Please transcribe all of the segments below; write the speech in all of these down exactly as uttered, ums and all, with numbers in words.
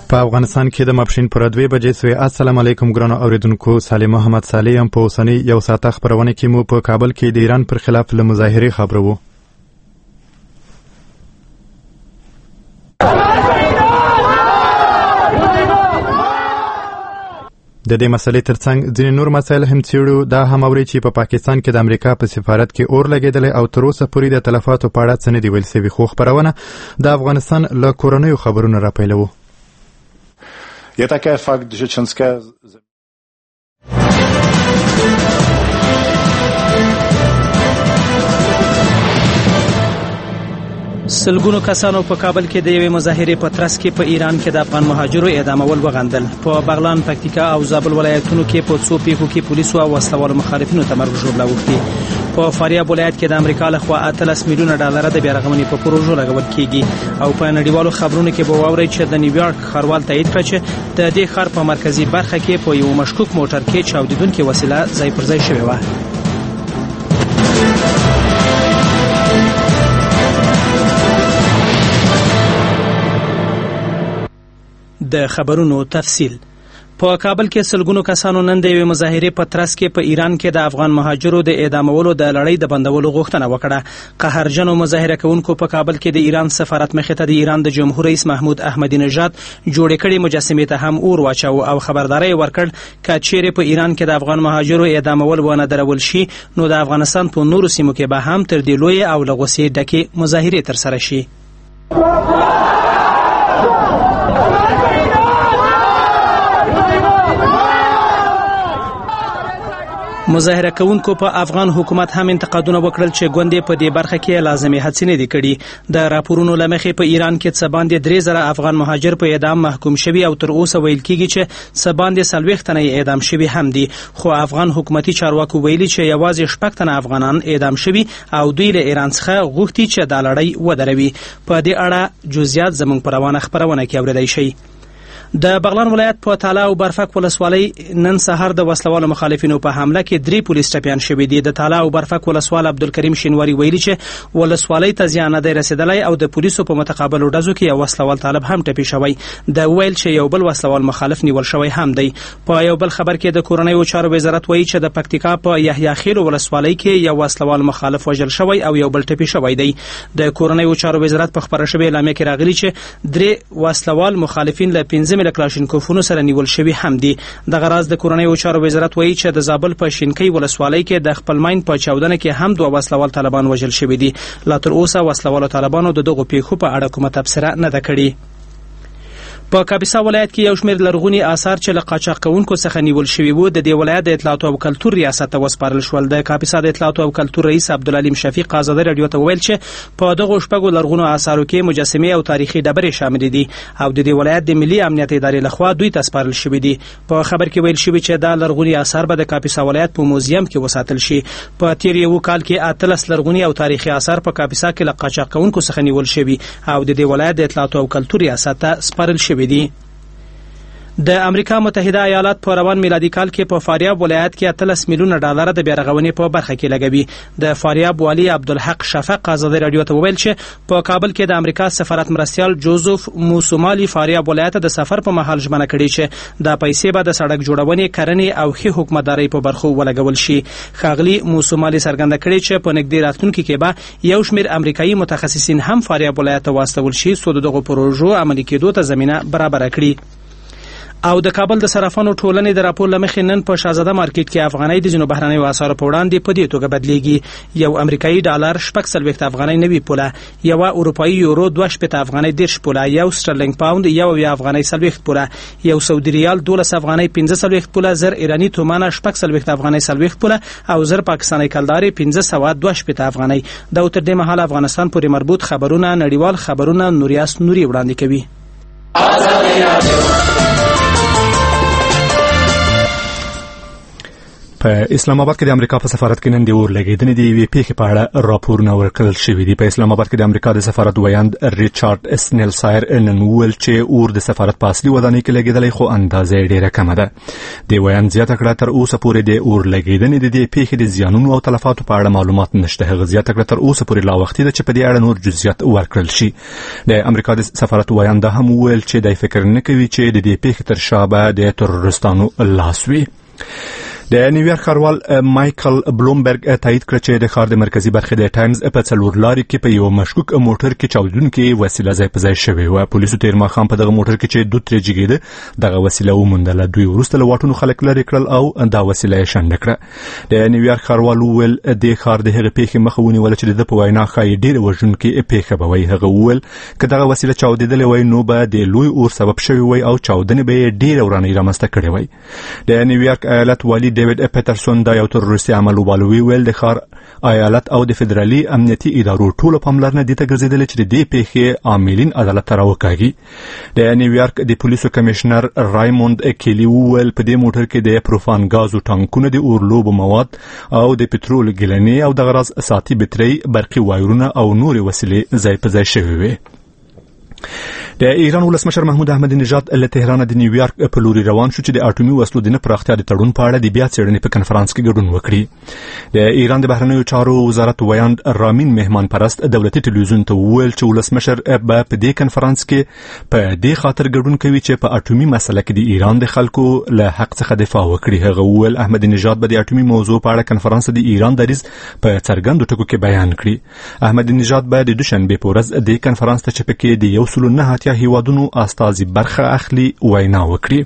په افغانستان کې د ماپښین پر دوه بجې سوې. السلام علیکم ګرانو اوریدونکو، سالم محمد صالح یم. په اوسنۍ یو ساعته خبرونه کې مو په کابل کې د ایران پر خلاف له مظاهرې خبرو. د دې مسلې ترڅنګ ځینې نور مسایل هم څېړو. دا هم اوري چې په پا پاکستان کې د امریکا په سفارت کې اور لګېدلی او تر اوسه پورې د تلفاتو په اړه څه نه دي ویل سوي. خو خبرونه د افغانستان له کورنیو خبرونو راپیلوو. Je také fakt, že členské سلګونو کسانو په کابل کې د یوې مظاهرې په ترڅ کې په ایران کې د افغان مهاجرو اعدامول وغندل. په بغلان، پکتیکا او زابل ولایتونو کې په څو پیښو کې پولیسو او وسلوال مخالفینو تمرکز وکړ. په فاریاب ولایت کې د امریکا لخوا اتلس میلیونه ډالر د بیارغونې په پروژو لګول کیږي. او په نړیوالو خبرونو کې به واورئ چې د نیویارک ښاروال تایید کړ چې د دې ښار په مرکزی برخه کې په یو مشکوک موټر کې چاودیدونکې وسیله ځای پر ځای شوې وه. د خبرونو تفصیل. په کابل کې سلګونو کسانو نن د یوې مظاهرې په ترڅ کې په ایران کې د افغان مهاجرو د اعدامولو د لړۍ د بندولو غوښتنه وکړه. قهرجنو مظاهره کوونکو په کابل کې د ایران سفارت مخې ته د ایران د جمهور رئیس محمود احمدی نژاد جوړې کړې مجسمې ته هم اور واچاوه او خبرداری ورکړ چې چیرې په ایران کې د افغان مهاجرو اعدامول ونه درول شي نو د افغانستان په نورو سیمو کې به هم تر دې لویې او له غوسې ډکې مظاهرې ترسره شي. مظاهره کوونکو په افغان حکومت هم انتقادونه وکړل چې ګوندې په دې برخه کې لازمي هڅې نه دي کړي. د راپورونو له مخې په ایران کې څه باندې درې زره افغان مهاجر په اعدام محکوم شوي او تر اوسه ویل کېږي چې څه باندې څلوېښت تنه اعدام شوي هم دي. خو افغان حکومتي چارواکو ویلي چې یوازې شپږ تنه افغانان اعدام شوي او دوی له ایران څخه غوښتي چې دا لړۍ ودروي. په دې اړه جزئیات زموږ په روانه خبرونه کې اورېدای شئ. د بغلان ولایت په تاله او برفک ولسوالۍ نن سهار د وسلوالو مخالفینو په حمله کې درې پولیس ټپیان شوي دي. د تاله او برفک ولسوال عبدالکریم شینواری ویلي چې ولسوالۍ ته زیان نه دی رسېدلی او د پولیسو په متقابلو ډزو کې یو وسلوال طالب هم ټپي شوی. د ویل چې یو بل وسلوال مخالف نیول شوی هم دی. په یو بل خبر کې د کورنیو چارو وزارت وایي چې د پکتیکا په یحیی خیل ولسوالۍ کې یو وسلوال مخالف وژل شوی او یو بل ټپي شوی دی. د کورنیو چارو وزارت په خبره شوې اعلامیه کې راغلي چې درې وسلوال مخالفین له پنځه ملي کلاشینکوفونو سره نیول شوي هم دي. دغه راز د کورنیو چارو وزارت وایي چې د زابل په شینکۍ ولسوالۍ کې د خپلمین په چاودنه کې هم دوه وسلوال طالبان وژل شوي دي. لا تر اوسه وسلوالو طالبانو د دغو پیښو په اړه کومه تبصره نه ده کړې. په کاپیسا ولایت کې یو شمېر لرغوني آثار چې له قاچاق کوونکو څخه نیول شوي وو د دې ولایت د اطلاعات او کلتور ریاست ته وسپارل شول. د کاپیسا د اطلاعات او کلتور رئیس عبدالعلیم شفیق ازادي راډیو ته وویل چې په دغو شپږو لرغونو آثارو کې مجسمې او تاریخي ډبرې شامل دي او د دې ولایت د ملي امنیت ادارې لخوا دوی ته سپارل شوي دي. په خبر کې ویل شوي چې دا لرغوني آثار به د کاپیسا ولایت په موزیم کې وساتل شي. په تیر یو کال کې اتلس لرغوني او تاریخي آثار په کاپیسا کې له قاچاق کوونکو څخه نیول شوي او د دې ولایت د اطلاعات او کلتور ریاست ته سپارل شوي دي. د امریکا متحده ایالات په روان میلادي کال کې په فاریاب ولایت کې اتلس میلیونه ډالر د بیارغونې په برخه کې لګوي. د فاریاب والی عبدالحق شفق ازادي راډیو ته وویل چې په کابل کې د امریکا سفارت مرستیال جوزف موسومالي فاریاب ولایت د سفر په مهال ژمنه کړې چې د پیسې به د سړک جوړونې، کرنې او ښې حکومتدارۍ په برخو ولګول شي. ښاغلي موسومالي څرګنده کړې چې په نږدې راتلونکي کې به یو شمېر امریکایي متخصصین هم فاریاب ولایت ته واستول شي څو د دغو پروژو عملي کېدو ته زمینه برابره کړي. او د کابل د صرافانو ټولنې د راپور له مخې نن په شاهزاده مارکیټ کې افغانۍ د ځینو بهرنیو اسعارو په وړاندې په دې توګه بدلیږي. یو امریکایي ډالر شپږ څلوېښت افغانۍ نوي پوله، یوه اروپایي یورو دوه شپېته افغانۍ دېرش پوله، یو سټرلینګ پاوند یو اویا افغانۍ څلوېښت پوله، یو سعودي ریال دولس افغانۍ پنځه څلوېښت پوله، زر ایراني تومانه شپږ څلوېښت افغانۍ څلوېښت پوله او زر پاکستاني کلدارې پنځه سوه دوه شپېته افغانۍ. دا تر دې مهاله افغانستان پورې مربوط خبرونه نړیوال خبرونه نوریاس نوري وړاندې کوي. په اسلام آباد کې د امریکا په سفارت کې نن د اور لګیدنې د یوې پیښې په اړه راپورونه ورکړل شوي دي. په اسلام آباد کې د امریکا د سفارت ویاند ریچارډ اسنیل سایر نن وویل چې اور د سفارت په اصلي ودانۍ کې لګیدلی خو اندازه ډیره کمه ده. د ویاند زیاته کړه تر اوسه پورې د اور لګیدنې د دې پیښې د زیانونو او تلفاتو په اړه معلومات نشته. هغه زیاته کړه تر اوسه پورې لا وخت دی چې په دې اړه نور جزئیات ورکړل شي. د امریکا د سفارت ویاند هم وویل چې د فکر نه کوي چې د دې پیښې تر شا به د تروریستانو لاس وي. د نیویارک ښاروال مایکل بلومبرګ تایید کړ چې د ښار د مرکزی برخې د ټایمز په څلور لارې کې په یو مشکوک موټر کې چاودونکې وسیله ځای په ځای شوې وه. پولیسو تیر ماښام په دغه موټر کې چې دوه ترې جګېده دغه وسیله وموندله. دوی وروسته له واټونو خلک لرې کړل او دا وسیله یې شنډه کړه. د نیویارک ښاروال وویل د ښار د هغې پیښې مخه ونیوله چې د ده په وینا ښایي ډېره وژونکې پیښه به وي. هغه وویل که دغه وسیله چاودېدلې وای نو به د لوی اور سبب شوی وای او چاودنې به یې ډېره ورانۍ رامنځته کړې وای. د نیویارک ایالت والي ډیوډ پیټرسون دا یو تروریستي عمل وبالوي. ویل د ښار ایالت او د فدرالي امنیتي ادارو ټوله پاملرنه دې ته ګرځېدلې چې د دې پیښې عاملین عدالت ته راوکاږي. د نیویارک د پولیسو کمشنر رایموند کیلی وویل په دې موټر کې د پروفان غازو ټانکونه، د اورلوبو مواد او د پټرول ګلنې او د غراز ساتي بټري، برقي وایرونه او نورې وسیلې ځای په ځای شوې وې. د ایران ولسمشر محمود احمدی نژاد له تهران د نیویارک په لوري روان شو چې د اټومي وسلو د نه پراختیا د تړون په اړه د بیا څېړنې په کنفرانس کې ګډون وکړي. د ایران د بهرنیو چارو وزارت ویاند رامین مهمان پرست دولتي ټلویزیون ته وویل چې ولسمشر به په دې کنفرانس کې په دې خاطر ګډون کوي چې په اټومي مسله کې د ایران د خلکو له حق څخه دفاع وکړي. هغه وویل احمدی نژاد به د اټومي موضوع په اړه کنفرانس د ایران دریځ په څرګندو ټکو کې بیان کړي. احمدی نژاد به د دوشنبه په ورځ د کنفرانس ته چې پکې د یو سل نه اتیا هیوادونو استازي برخه اخلي وینا وکړي.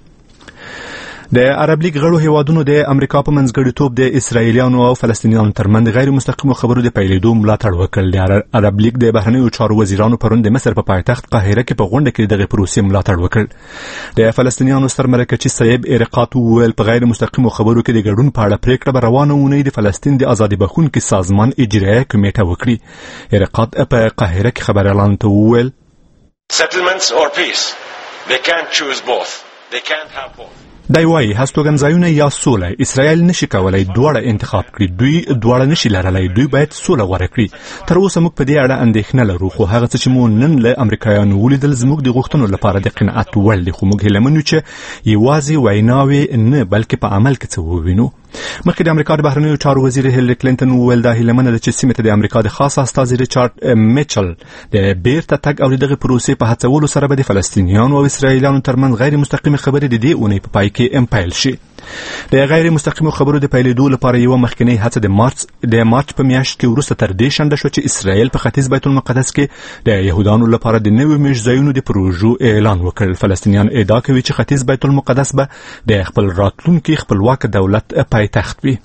د عرب لیگ غړو هیوادونو د امریکا په منځګړیتوب د اسرایلیانو او فلسطینیانو ترمنځ غیر مستقیمو خبرو د پیلېدو ملاتړ وکړ. د عرب لیگ د بهرنیو چارو وزیرانو پرون د مصر په پایتخت قاهره کې په غونډه کې دغه پروسې ملاتړ وکړ. د فلسطینیانو ستر مرکزي صاحب ارقات وویل په غیر مستقیمو خبرو کې د ګډون په اړه پریکړه به روانه اونۍ د فلسطین د ازادي بخښونکي سازمان اجرایه کمیټه وکړي. ارقات په قاهره کې خبريالانو ته وویل Settlements or peace. They can't choose both. They can't have both. دای وایي هستوګنځایونه یا سوله اسرائیل نشي کولای دواړه انتخاب کړي. دوی دواړه نشي لرلای. دوی باید سوله غوره کړي. تر اوسه موږ په دې اړه اندېښنه لرو خو هغه څه چې مو نن له امریکایانو ولیدل زموږ د غوښتنو لپاره د قناعت وړ دي. خو موږ هیله منو چې یوازې ویناوې نه بلکې په عمل کې څه ووینو. مخکې د امریکا د بهرنیو چارو وزیر هیلری کلینټن وویل دا هیله منه ده چې سیمې ته د امریکا د خاص استازي ریچارډ میچل د بیرته تګ او دغه پروسې په هڅولو سره به د فلسطینیانو او اسرایلیانو ترمنځ غیر مستقیمه خبرې د دې اونۍ په پای کې ام پیل شي. د غیر مستقیمو خبرو د پیلېدو لپاره یو مخکنی هڅه د مارچ د مارچ په میاشت کې وروسته تر دې شنډه شو چې اسرائیل په ختیځ بیت المقدس کې د يهودانو لپاره د نوي میش ځایونو د پروژو اعلان وکړ. فلسطینیان ادعا کوي چې ختیځ بیت المقدس به د خپل راتلونکي خپلواک دولت پایتخت وي.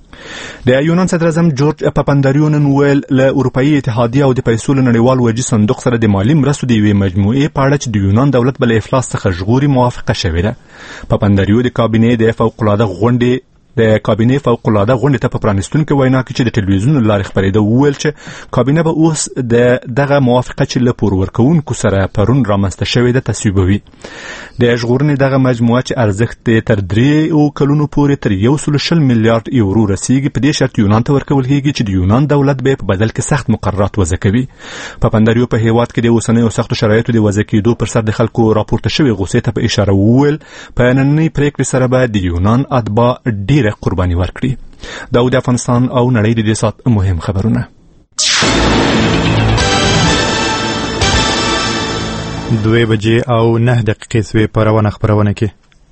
د یونان صدر اعظم جورج پاپاندریو نن ویل له اروپאי اتحادیه او د پیسو له نړیوال وجې صندوق سره د مالی مرستو د یوې مجموعې په اړه چې د یونان دولت بل افلاس څخه ژغوري موافقه شوې ده. پاپاندریو د کابینې د فوق العاده غونډې د کابینې فوق العاده غونډې ته په پرانیستونکو وینا کې چې د ټلویزیون لارې خبرېده وویل چې کابینه به اوس د دغه موافقه چې له پور ورکوونکو سره پرون رامنځته شوې ده تصویبوي. د ژغورنې دغه مجموعه چې ارزښت تر درې کلونو پورې تر یو سل شل میلیارډ یورو رسیږي په دې شرط یونان ته ورکول کېږي چې د یونان دولت به په بدل کې سخت مقررات وضع کوي. پاپاندریو په هیواد کې د اوسنیو سختو شرایطو د وضع کېدو پر سر د خلکو راپورته شوې غوسې ته په اشاره وویل په نننۍ پریکړې سره به د یونان اتباع ډېر قرباني ورکړي. دا د افغانستان او نړۍ د دې سات مهم خبرونه. دوه بجې او نه دقیقې سوې په روانه خبرونه کې.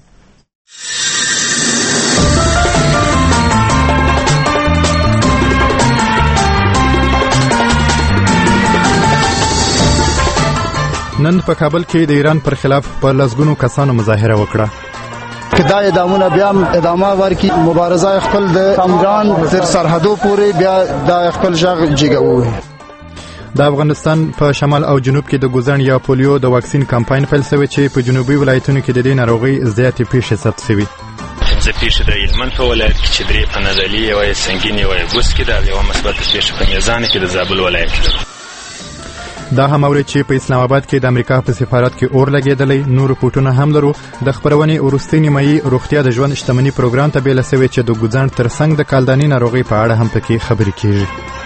نن په کابل کې د ایران پر خلاف په لسګونو کسانو مظاهره وکړه. که دا ادامونه بیا ادامه ورکړي مبارزه خپل د امران تر سرحدو پورې بیا دا خپل ژغ جګوي. د افغانستان په شمال او جنوب کې د ګوزن یا پولیو د واکسین کمپاین پیل شوی چې په جنوبي ولایتونو کې د دې ناروغۍ زیاتې پیښې ثبت شوي. پنځه پیښې د هلمند په ولایت کې چې درې په نادعلي، یوه یې سنګین، یوه یې بوس کې ده، یوه مثبته پیښه په میزان کې د زابل ولایت کې ده. دا هم اوري چې په اسلام آباد کې د امریکا په سفارت کې اور لګېدلی. نور پورټونه هم لرو. د خبرونې وروستۍ نیمایي روغتیا د ژوند شتمني پروګرام ته بیله سوې چې د ګوځنډ ترڅنګ د کالداني ناروغۍ په اړه هم پکې خبرې کیږي.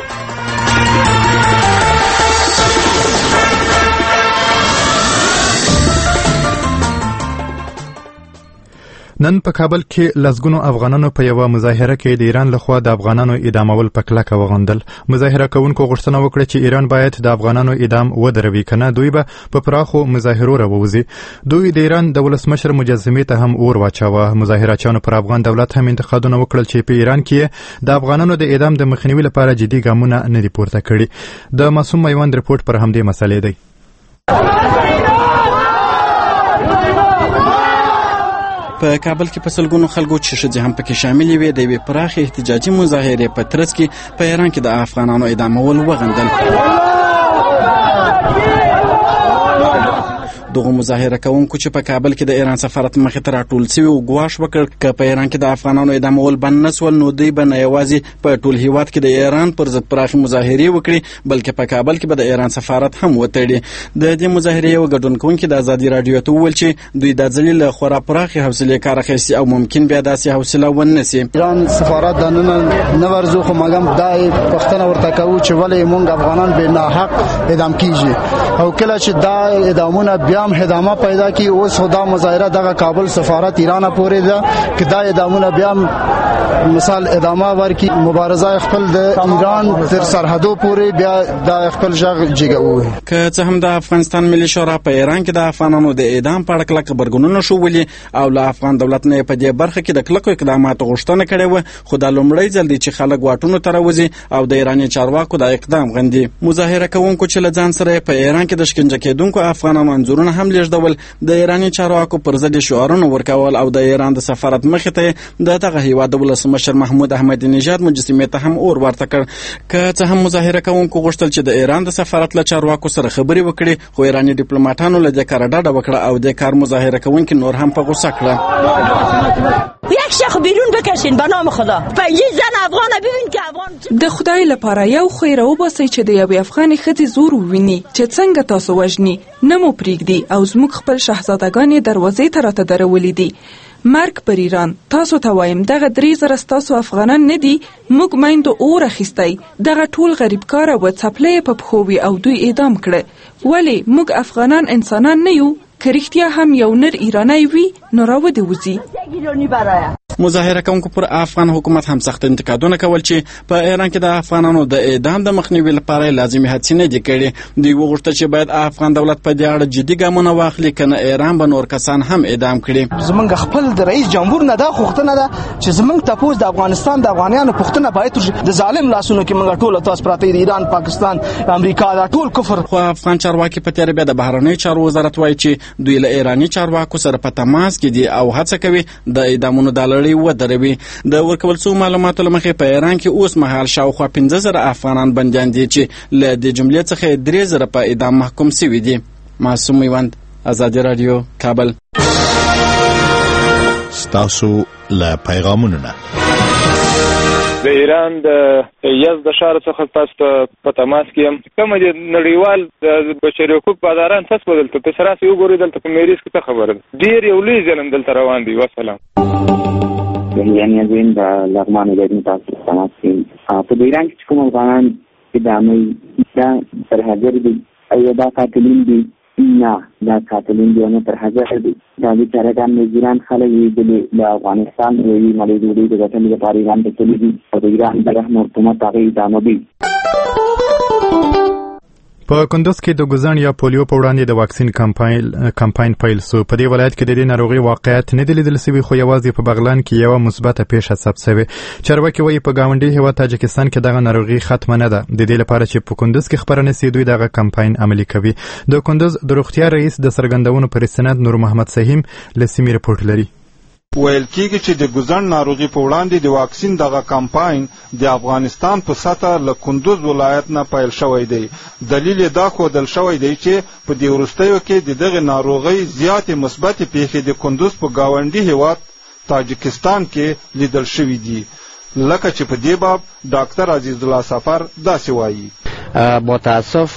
نن په کابل کې لسګونو افغانانو په یوه مظاهره کې د ایران لخوا د افغانانو اعدامول په کلکه وغندل. مظاهره کوونکو غوښتنه وکړه چې ایران باید د افغانانو اعدام ودروي، کنه دوی به په پراخو مظاهرو راووځي. دوی د ایران د ولسمشر مجسمې ته هم اور واچاوه. مظاهرچیانو پر افغان دولت هم انتقادونه وکړل چې په ایران کې د افغانانو د اعدام د مخنیوي لپاره جدي ګامونه نه دي پورته کړي. د معصوم میوند رپورټ پر همدې مسلې دی. په کابل کې په سلګونو خلکو چې ښځې هم پکې شاملې وې د یوې پراخې احتجاجي مظاهرې په ترڅ کې په ایران کې د افغانانو اعدامول وغندل. دغه مظاهره کوونکو چې په کابل کې د ایران سفارت مخې ته راټول سوي او ګواښ وکړ که په ایران کې د افغانانو اعدامول بند نه سول نو دوی به نه یوازې په ټول هیواد کې د ایران پر ضد پراخې مظاهرې وکړي بلکې په کابل کې به د ایران سفارت هم وتړي. د دې مظاهرې یو ګډون کوونکي د ازادي راډیو ته وویل چې دوی دا ځل له خورا پراخې حوصلې کار اخیستي او ممکن بیا داسې حوصله ونه سي. ایران سفارت د نن نه ورزو خو مګم دای پښتنه ورته کوي چې ولې مونږ افغانان به ناحق اعدام کیږي او کله چې دا اعدامونه بیا هم ادامه پیدا کی. اوس خدا مظاهره دغه کابل سفارت ایران پورې ده چې دا اعدامونه بیا مثال ادامه ورکی مبارزه خپل د ایران تر سرحدو پورې بیا د خپل ژغ جګوي. که څه هم د افغانستان ملي شورا په ایران کې د افغانانو د اعدام په اړه کلک خبرګونونه شولي او له افغان دولت نه په دې برخه کې د کلکو اقداماتو غوښتنه کړې و خو دا لومړی ځل دی چې خلک واټونو ته راوځي او د ایراني چارواکو د اقدام غندي. مظاهره کوونکو چې له ځان سره په ایران کې د شکنجه کېدونکو افغانانو انځورونه هم لیږدول د ایراني چارواکو پر ضد شعارونه ورکول او د ایران د سفارت مخې ته د دغه هیواد د ولسمشر محمود احمدي نژاد مجسمې ته هم اور ورته کړ. که څه هم مظاهره کوونکو غوښتل چې د ایران د سفارت له چارواکو سره خبرې وکړي خو ایراني ډیپلوماټانو له دې کاره ډډه وکړه او د کار مظاهره کوونکي نور هم په غوسه کړه. یک شخص بیرون بکشین به نام خدا. یه زن افغان ببین که افغان د خدای لپاره یو خیر او باسي چې د یو افغان ښځې زور وویني چې څنګه تاسو وژني نه مو پریږدي او زموږ خپل شاهزادګانې دروازې ته راته درولې دي. مرګ پر ایران. تاسو ته وایم دغه درې زره ستاسو افغانان نه دي. موږ میندو اور اخیستی دغه ټول غریب کاره و څپلۍ په پښو وي او دوی اعدام کړه. ولې موږ افغانان انسانان نه یو؟ که رښتیا هم یو نر ایرانی وي نو راودې وځي. مظاهره کوونکو پر افغان حکومت هم سخت انتقادونه کول چې په ایران کې د افغانانو د اعدام د مخنیوي لپاره لازمي هڅې نه دي کړې. دوی وغوښتل چې باید افغان دولت په دې اړه جدي ګامونه واخلي کنه ایران به نور کسان هم اعدام کړي. زمونږ خپل د رئیس جمهور نه دا غوښتنه ده چې زمونږ تاسو د افغانستان د افغانانو پښتنه باید د ظالم لاسونو کې موږ ټول تاسو پراته دي ایران پاکستان امریکا دا ټول کفر. خو افغان چارواکي په تیر بیا د بهرنی چارو وزارت وایي چې دوی له ایرانی چارواکو سره په تماس کې دي او هڅه کوي د اعدامونو د لړۍ ودروي. د ورکول څو معلوماتو لمخې په ایران کې اوس مهال شاوخوا پنځه زره افغانان بندیان دي چې له دې جملې څخه درې زره په اعدام محکوم شوي دي. معصوم میوند، ازادي رادیو، کابل. ستاسو له پیغامونو نه د ایران د یزد ښار څخه تاسو په تماس کې یم. کوم د نړیوال د بشري حقوق باداران تاسو بدلته په سره یو ګوري دلته په میریس کې څه خبره ډیر یو لوی ظلم دلته روان دی. والسلام. یعنی ازین د لغمان د تاسو تماس کې په ایران کې کوم افغانان چې د امي دا تر حاضر دي او دا قاتلین دي نه دا قاتلین دي نه تر حاضر دي. دا د چارګان نظران خلک د افغانستان وی ملي دوی د وطن لپاره ایران ته تللی دي او د ایران د رحم حکومت هغه ادامه دي. په کندوز کې د ګوزن یا پولیو په وړاندې د واکسین کمپاین کمپاین پیل سو. په دې ولایت کې د دې ناروغي واقعیت نه دی لیدل شوی خو یوازې په بغلان کې یو مثبته پیښه ثبت شوې. چارواکي وایي په گاونډي هیواد تاجکستان کې دغه ناروغي ختمه نه ده. د دې لپاره چې په کندوز کې خبرونه سي دوی دغه کمپاین عملي کوي. د کندوز د روغتیا رئیس د سرګندونو پر استناد نور محمد سهیم لسمی رپورټ لري. ویل کېږي چې د ګوزن ناروغي په وړاندې د واکسین دغه کمپاین د افغانستان په سطح له کندوز ولایت نه پیل شوی دی. دلیل دا ښودل شوی دی چې په دې وروستیو کې د دغه ناروغۍ زیاتې مثبتې پیښې د کندوز په ګاونډي هیواد تاجکستان کې لیدل شوي دي. لکه چې په دې باب ډاکټر عزیز الله سفر داسې وایي. متاسف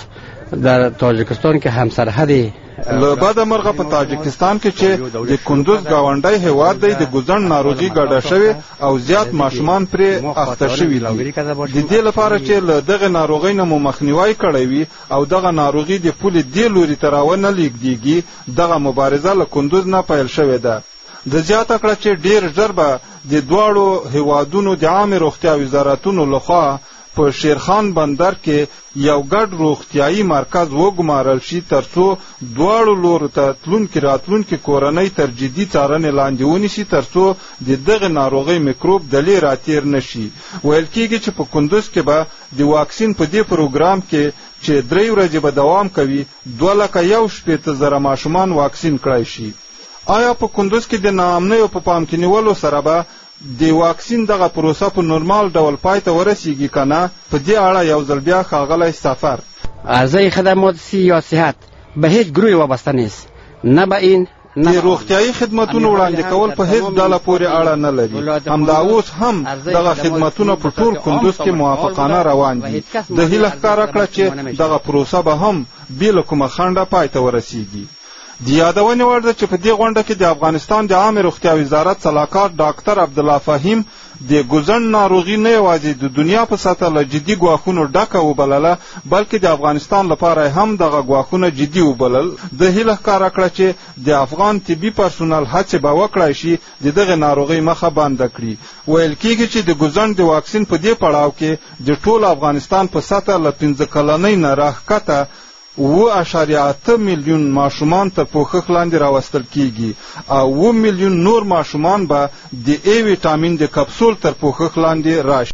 در تاجیکستان که هم سرحد له بده مرغه په تاجکستان کې چې د کندوز گاونډی هیواد دی د ګوزن ناروغي ګډه شوې او زیات ماشومان پرې اخته شوي دي. د دې لپاره چې له دغه ناروغۍ نه مو مخنیوی کړی وي او دغه ناروغي د پولې دې لوري ته راونه لیږدېږي، دغه مبارزه له کندوز نه پیل شوې ده. د زیاته کړه چې ډېر ژر به د دواړو هیوادونو د عامې روغتیا وزارتونو لخوا په شیرخان بندر کې یو ګډ روغتیايي مرکز وګمارل شي ترڅو دواړو لورو ته تلونکي راتلونکي کورنۍ تر جدي څارنې لاندې ونیسي ترڅو د دغه ناروغۍ میکروب دلې راتیر نشي. ویل کېږي چې په کندوز کې به د واکسین په دې پروګرام کې چې درې ورځې به دوام کوي دوه لکه یو شپېته زره ماشومان واکسین کړای شي. آیا په کندوز کې د ناامنیو په پام کې نیولو سره به د واکسین دغه پروسه په نورمال ډول پای ته ورسیږي که نه؟ په دې اړه یو ځل بیا ښاغلی سفر عرضه خدمات یا صحت به هیچ گروهی وابسته نیست، نه به این د روغتیايي خدمتونو وړاندې کول په هیڅ ډله پورې اړه نه لري. همدا اوس هم دغه خدمتونه په ټول کندوز کې موافقانه روان دي. د هیله ښکاره کړه چې دغه پروسه به هم بې له کومه خنډه پای ته ورسیږي. د یادونې وړ ده چې په دې غونډه کې د افغانستان د عامې روغتیا وزارت سلاکار ډاکټر عبدالله فهیم د ګوزن ناروغي نه یوازې د دنیا په سطح له جدي ګواښونو ډکه وبلله بلکې د افغانستان لپاره هم دغه ګواښونه جدي وبلل. د هیله ښکاره کړه چې د افغان طبي پرسونل هڅې به وکړای شي د دغه ناروغۍ مخه بنده کړي. ویل کېږي چې د ګوزن د واکسین په دې پړاو کې د ټول افغانستان په سطح له پنځه کلنۍ نه راښکته اوه اعشاریه اته میلیون ماشومان تر پوښښ لاندې راوستل کیږي او اوه میلیون نور ماشومان به د ای ویټامین د کپسول تر پوښښ لاندې راشي.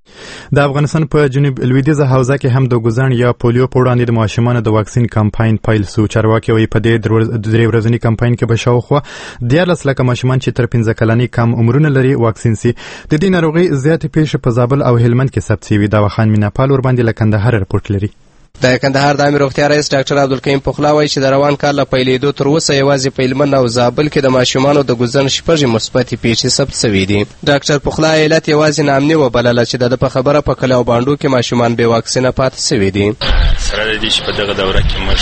د افغانستان په جنوب لویدیځه حوزه کې هم د ګوزن یا پولیو په وړاندې د ماشومانو د واکسین کمپاین پیل سو. چارواکي وایي په دې درې ورځني کمپاین کې به شاوخوا دیارلس لکه ماشومان چې تر پنځه کلنۍ کم عمرونه لري واکسین سي. د دې ناروغۍ زیاتې پیښې په زابل او هلمند کې ثبت شوي. دا وخان میناپال ورباندې له کندهار رپورټ لري. د کندهار د عامې روغتیا رئیس ډاکټر عبدالکریم پخلا وایي چې د روان کال له پیلېدو تر اوسه یوازې په هلمند او زابل کې د ماشومانو د ګوزن شپږې مثبتې پیښې ثبت شوي دي. ډاکټر پخلا علت یوازې ناامني وبلله چې د ده په خبره په کلیو بانډو کې ماشومان بې واکسینه پاتې شوي دي. سره د دې چې په دغه دوره کې موږ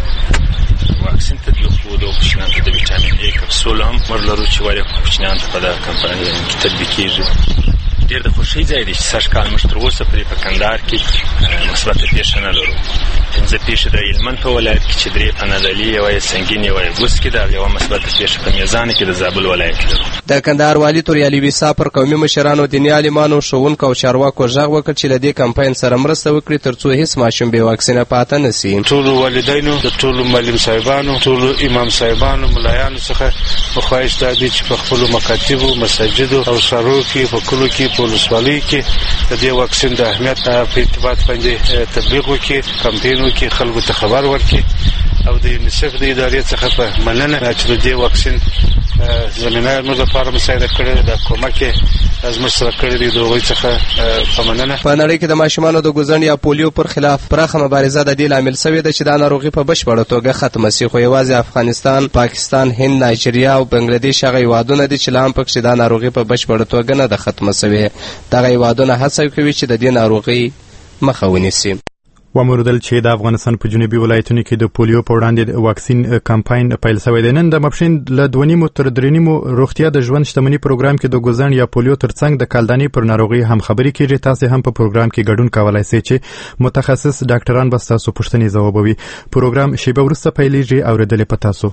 واکسین تطبیق کوو د کوچنیانو ته د ویټامین ای کپسول هم موږ لرو چې ولې کوچنیانو ته په دغه کمپاین کې تطبیقېږي. ډېر د خوښۍ ځای دی چې سږ کال موږ تر اوسه پرې په کندهار کې مثبته پیښه نه لرو. پنځه پیښې د هلمند په ولایت کې چې درې په نادعلي، یوه یې سنګین، یوه یې بوس کې ده او یوه مثبته پیښه په میزانه کې د زابل ولایت کې لرو. د کندهار والي توریالي ویسا پر قومي مشرانو، دیني عالمانو، ښوونکو او چارواکو غږ وکړ چې له دې کمپاین سره مرسته وکړي تر څو هیڅ ماشوم بې واکسینه پاته نه سي. ټولو والدینو، د ټولو معلم صاحبانو، ټولو امام صاحبانو، ملایانو څخه خواهش دا دی چې په خپلو مکاتبو، مساجدو او ښارونو کې، په کلو کې، په ولسوالیو کې د دې واکسین د اهمیت په ارتباط باندې تبلیغ وکړي، کمپین وکړي، خلکو ته خبر ورکړي او د یونیسف د ادارې څخه په مننه چې د دې واکسین زمینه موږ لپاره مساعده کړې ده، کومک یې زموږ سره کړی دی، د هغوی څخه په مننه. په نړۍ کې د ماشومانو د ګوزن یا پولیو پر خلاف پراخه مبارزه د دې لامل شوې ده چې دا ناروغي په بشپړه توګه ختمه سي، خو یوازې افغانستان، پاکستان، هند، نایجیریا او بنګلادیش هغه هیوادونه دي چې لا هم پکښې دا ناروغي په بشپړه توګه نه ده ختمه شوې. دغه هیوادونه هڅه کوي چې د دې ناروغۍ مخه ونیسي. وموردل چې د افغانستان په جنوبي ولایتونو کې د پولیو په وړاندې د واکسین کمپاین پیل شوی دی. نن د ماپښین له دوه نیمو تر درې نیمو روغتیا د ژوند شتمنۍ پروګرام کې د ګوزن یا پولیو ترڅنګ د کالدانې پر ناروغۍ هم خبرې کېږي. تاسې هم په پروګرام کې ګډون کولی شئ چې متخصص ډاکټران به ستاسو پوښتنې ځوابوي. پروګرام شیبه وروسته پیلېږي، اورېدلې په تاسو.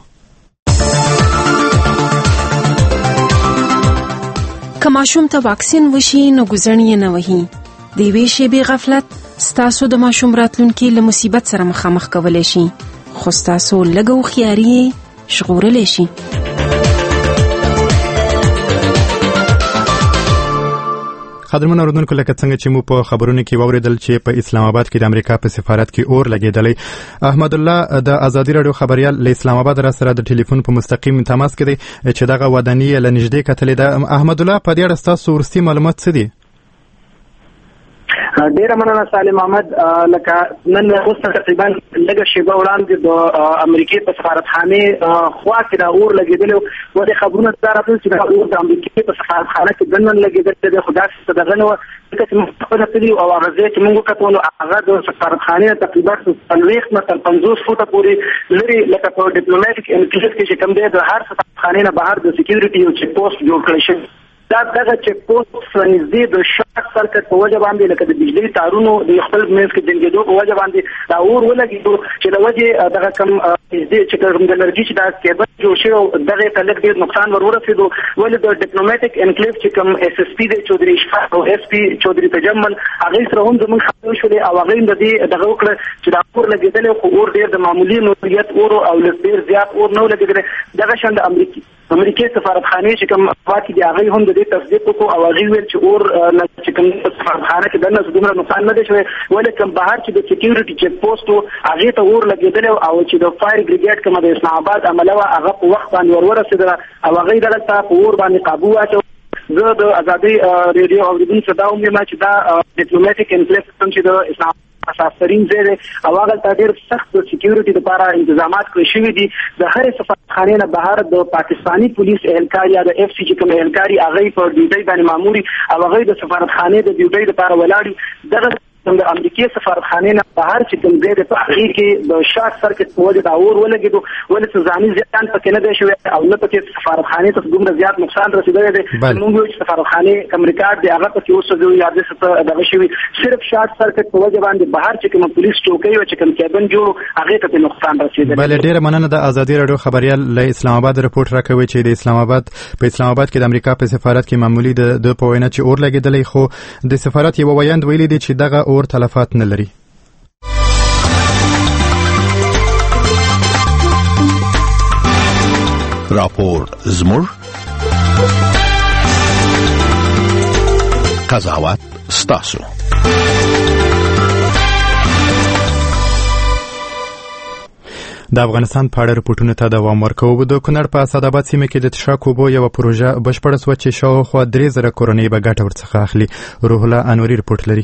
که ماشوم ته واکسین وشي نو ګوزن یې نه وهي. د یوې شیبې غفلت ستاسو د ماشوم راتلونکي له مصیبت سره مخامخ کولی شي، خو ستاسو لږه هوښیاري یې ژغورلی شي. قدرمن اوریدونکو، لکه څنګه چې مو په خبرونو کې واوریدل چې په اسلام آباد کې د امریکا په سفارت کې اور لګېدلی. احمد الله د ازادي راډیو خبريال له اسلام آباد را سره د ټلیفون په مستقیم تماس کې دی چې دغه ودانۍ له نږدې کتلې ده. احمد الله، په دې اړه ستاسو وروستي معلومات څه دي؟ ډیره مننه سالم احمد. لکه نن اوس تقریبا لږه شیبه وړاندې د امریکې په سفارتخانې خوا کې دا اور لګېدلی و. د خبرونه دا راغلل چې دا اور د امریکې په سفارتخانه کې دننه لګېدلی دی، خو داسې څه دغه نه وه. ځکه چې موږ خپله تللي او هغه ځای چې موږ وکتو نو هغه د سفارتخانې تقریبا څلوېښت نه تر پنځوس فوټه پورې لرې لکه په ډیپلوماټیک انکلیف کې چې کوم دی د هر سفارتخانې نه بهر د سکیورټي یو چیک پوسټ جوړ کړی شوی. دا دغه چیک پوسټ سره نږدې د شارټ سرکټ په وجه باندې لکه د بجلي تارونو د خپل منځ کې جنګېدو په وجه باندې دا اور ولګېدو چې د وجې دغه کوم نږدې چې کوم د انرژي چې دا کیبل جوړ شوی او دغه ته لږ ډېر نقصان ور ورسېدو. ولې د ډیپلوماټیک انکلیف چې کوم ایس ایس پي دی چودري اشفاق او ایس پي چودري تجمل هغې سره هم زموږ خبرې وشولې او هغې هم د دې دغه وکړه چې دا اور لګېدلی خو اور ډېر د معمولي نوعیت اور او ډېر زیات اور نه و لګېدلی. دغه شان د امریکې امریکې سفارتخانې چې کوم واکې دي هغې هم د دې تصدیق وکړو او هغې ویل چې اور چې کوم سفارتخانه کې دننه دومره نقصان نه دی شوی. ولې کوم بهر چې د سکیورټي چیک پوسټ و هغې ته اور لګېدلی او چې د فایر بریګیډ کومه د اسلام آباد عمله وه هغه په وخت باندې ور ورسېدله او هغې دلته په اور باندې قابو واچو. زه د ازادۍ ریډیو اورېدونکو ته دا ووایم چې دا ډیپلوماټیک انکلیف کوم چې د اسلام اساسرین ځای دی او هغه ته ډېر سخت د سکیورټي لپاره انتظامات کړی شوي دي. د هرې سفارتخانې نه بهر د پاکستاني پولیس اهلکار یا د اف سی چې کوم اهلکاري هغې په ډیوټۍ باندې ماموري او هغې د سفارتخانې د ډیوټۍ لپاره ولاړي. دغه د امریکې سفارتخانې نه بهر چې کوم ځای دی په هغې کې د شارټ سرکټ په وجه دا اور ولګېدو. ولې څه ځاني زیان پکې نه دی شوی او نه پکې سفارتخانې ته دومره زیات نقصان رسېدلی دی. موږ وایو چې سفارتخانې کوم ریکارډ دی هغه پکې وسوځوي یا داسې څه دغه شوي. صرف شارټ سرکټ په وجه باندې بهر چې کوم پولیس چوکۍ وه چې کوم کیبن جوړ هغې ته نقصان رسېدلی. بله ډېره مننه. د ازادي راډیو خبریال له اسلام آباد رپورټ راکوي چې د اسلام آباد په اسلام آباد کې د امریکا په سفارت کې معمولی د په وینا چې اور لګېدلی خو د سفارت یو ویاند ویلي دی چې دغه اور تلفات نه لري. راپور زموږ قضاوت ستاسو. د افغانستان په اړه رپورټونو ته دوام ورکوو. د کونړ په اسداباد سیمه کې د تشک اوبو یوه پروژه بشپړه سوه چې شاوخوا درې زره کورنۍ به ګټه ورڅخه اخلي. روح الله انوري رپورټ لري.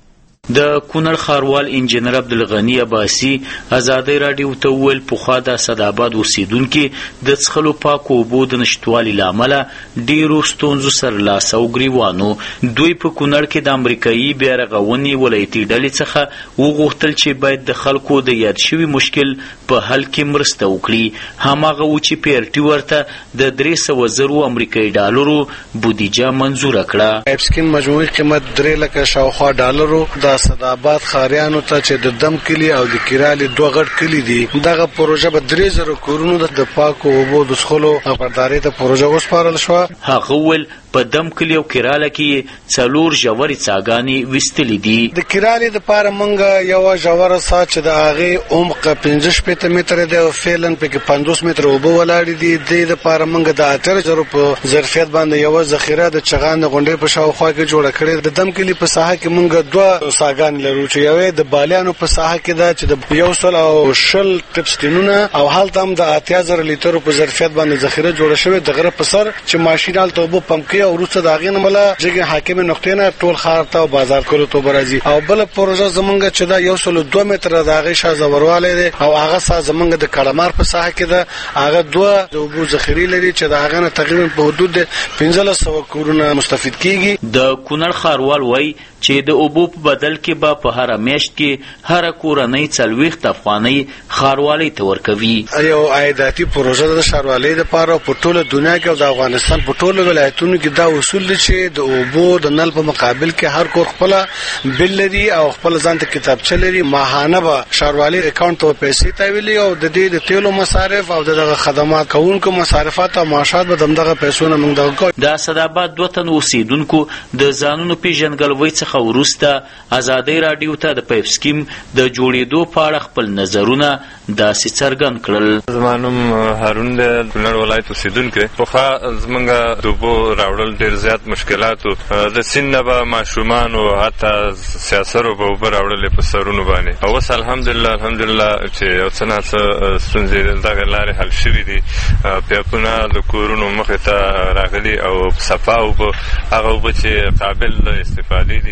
د کونړ ښاروال انجینر عبدالغني عباسي ازادۍ راډیو ته وویل پخوا د اسداباد اوسېدونکي د څښلو پاکو اوبو د نشتوالي له امله ډېرو ستونزو سره لاس او ګریوان و. دوی په کونړ کې د امریکایي بیا رغونې ولایتي ډلې څخه وغوښتل چې باید د خلکو د یاد شوي مشکل په حل کې مرسته وکړي. هماغه و چې پی ار ټي ورته د درې سوه زرو امریکایي ډالرو بودیجه منظوره کړه. اپسکین مجموعي قیمت درې لکه شاوخوا ډالرو د اسداباد خاریانو ته چې د دم کلی او د کیرالي دوه غټ کلی دي. دغه پروژه به درې زره کورونو د پاکو اوبو د څښلو او پردارۍ ته پروژه وسپارل شوه. هغه وویل په دم کلی او کیراله کې څلور ژورې څاګانې ویستلې دي. د کیرالي دپاره موږ یوه ژوره څاه چې د هغې عمق پنځه شپېته متره دی او فعلا پکې پنځوس متره اوبه ولاړې دي. دې دپاره موږ د اتر زرو په ظرفیت باندې یوه ذخیره د چغان د غونډۍ په شاوخوا کې جوړه کړې. د دم کلي په ساحه کې موږ دوه څاګانې لرو چې یوې د بالیانو په ساحه کې ده چې د یو سل او شل ټپسټینونه او هلته هم د اتیا زره لیترو په ظرفیت باندې ذخیره جوړه شوې د غره په سر چې ماشین هلته اوبه پمپ کوي او وروسته د هغې نه بله جګې حاکمې نقطې نه ټول ښار ته او بازار کلو ته اوبه راځي. او بله پروژه زمونږ چې دا یو سل دوه متره د هغې شا زوروالی دی او هغه ساه زمونږ د کړمار په ساحه کې ده. هغه دوه د اوبو ذخیرې لري چې د هغه نه تقریبا په حدود د پنځلس سوه کورونه مستفید کیږي. د کونړ ښاروال وایي چې د اوبو په بدل کې به په هره میاشت کې هره کورنۍ څلوېښت افغانۍ ښاروالۍ ته ورکوي. یو عایداتي پروژه ده د ښاروالۍ دپاره په ټوله دنیا کې او د افغانستان په ټولو ولایتونو کې دا اصول دی چې د اوبو د نل په مقابل کې هر کور خپله بل لري او خپله ځان ته کتابچه لري. ماهانه به ښاروالۍ اکاونټ ته پیسې تاویلي او د دې د تیلو مصارف او د دغه خدمات کوونکو مصارفات او معاشات به د همدغه پیسو نه موږ دغه کوو. د اسداباد دوه تنو اوسېدونکو د ځانونو پېژندګلوۍ څخه وروسته ازادۍ راډیو ته د پیپ سکیم د جوړېدو په اړه خپل نظرونه داسې څرګند کړل. زما نوم هارون دی، کونړ ولایت اوسېدونکی. پخوا زموږ د اوبو راوړل ډېر زیات مشکلات و. د سیند نه به ماشومان او حتی سیاسرو به اوبه راوړلې په سرونو باندې. او اوس الحمدلله الحمدلله چې یو څه ناڅه ستونزې دغه لارې حل شوي دي. پیپونه د کورونو مخې ته راغلي او صفا اوبه، هغه اوبه چې قابل د استفادې دي.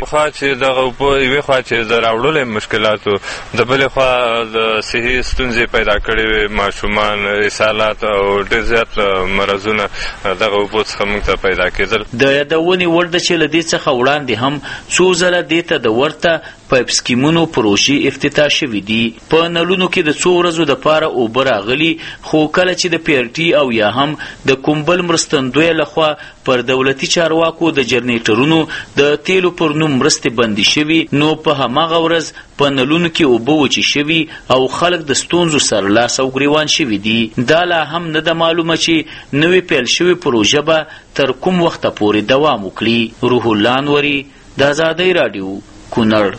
خوا چې دغه اوبه یوې خوا چې د راوړلو مشکلاتو د بلې خوا د صحي ستونزې پیدا کړې وې، ماشومان اسهالات او ډېر زیات مرضونه دغه اوبو څخه موږ ته پیدا کېدل. د یادونې وړ ده چې له دې څخه وړاندې هم څو ځله دې ته د ورته پایپ سکیمونو پروژې افتتاح شوي دي. په نلونو کې د څو ورځو دپاره اوبه راغلي، خو کله چې د پی ار ټي او یا هم د کوم بل مرستندویه لخوا پر دولتي چارواکو د جنریټرونو د تیلو پر نوم مرستې بندي شوي، نو په هماغه ورځ په نلونو کې اوبه وچې شوي او خلک د ستونزو سره لاس او ګریوان شوي دي. دا لا هم نه ده معلومه چې نوې پیل شوې پروژه به تر کوم وخته پورې دوام وکړي. روح الله انوري، د آزادۍ راډیو، کونړ.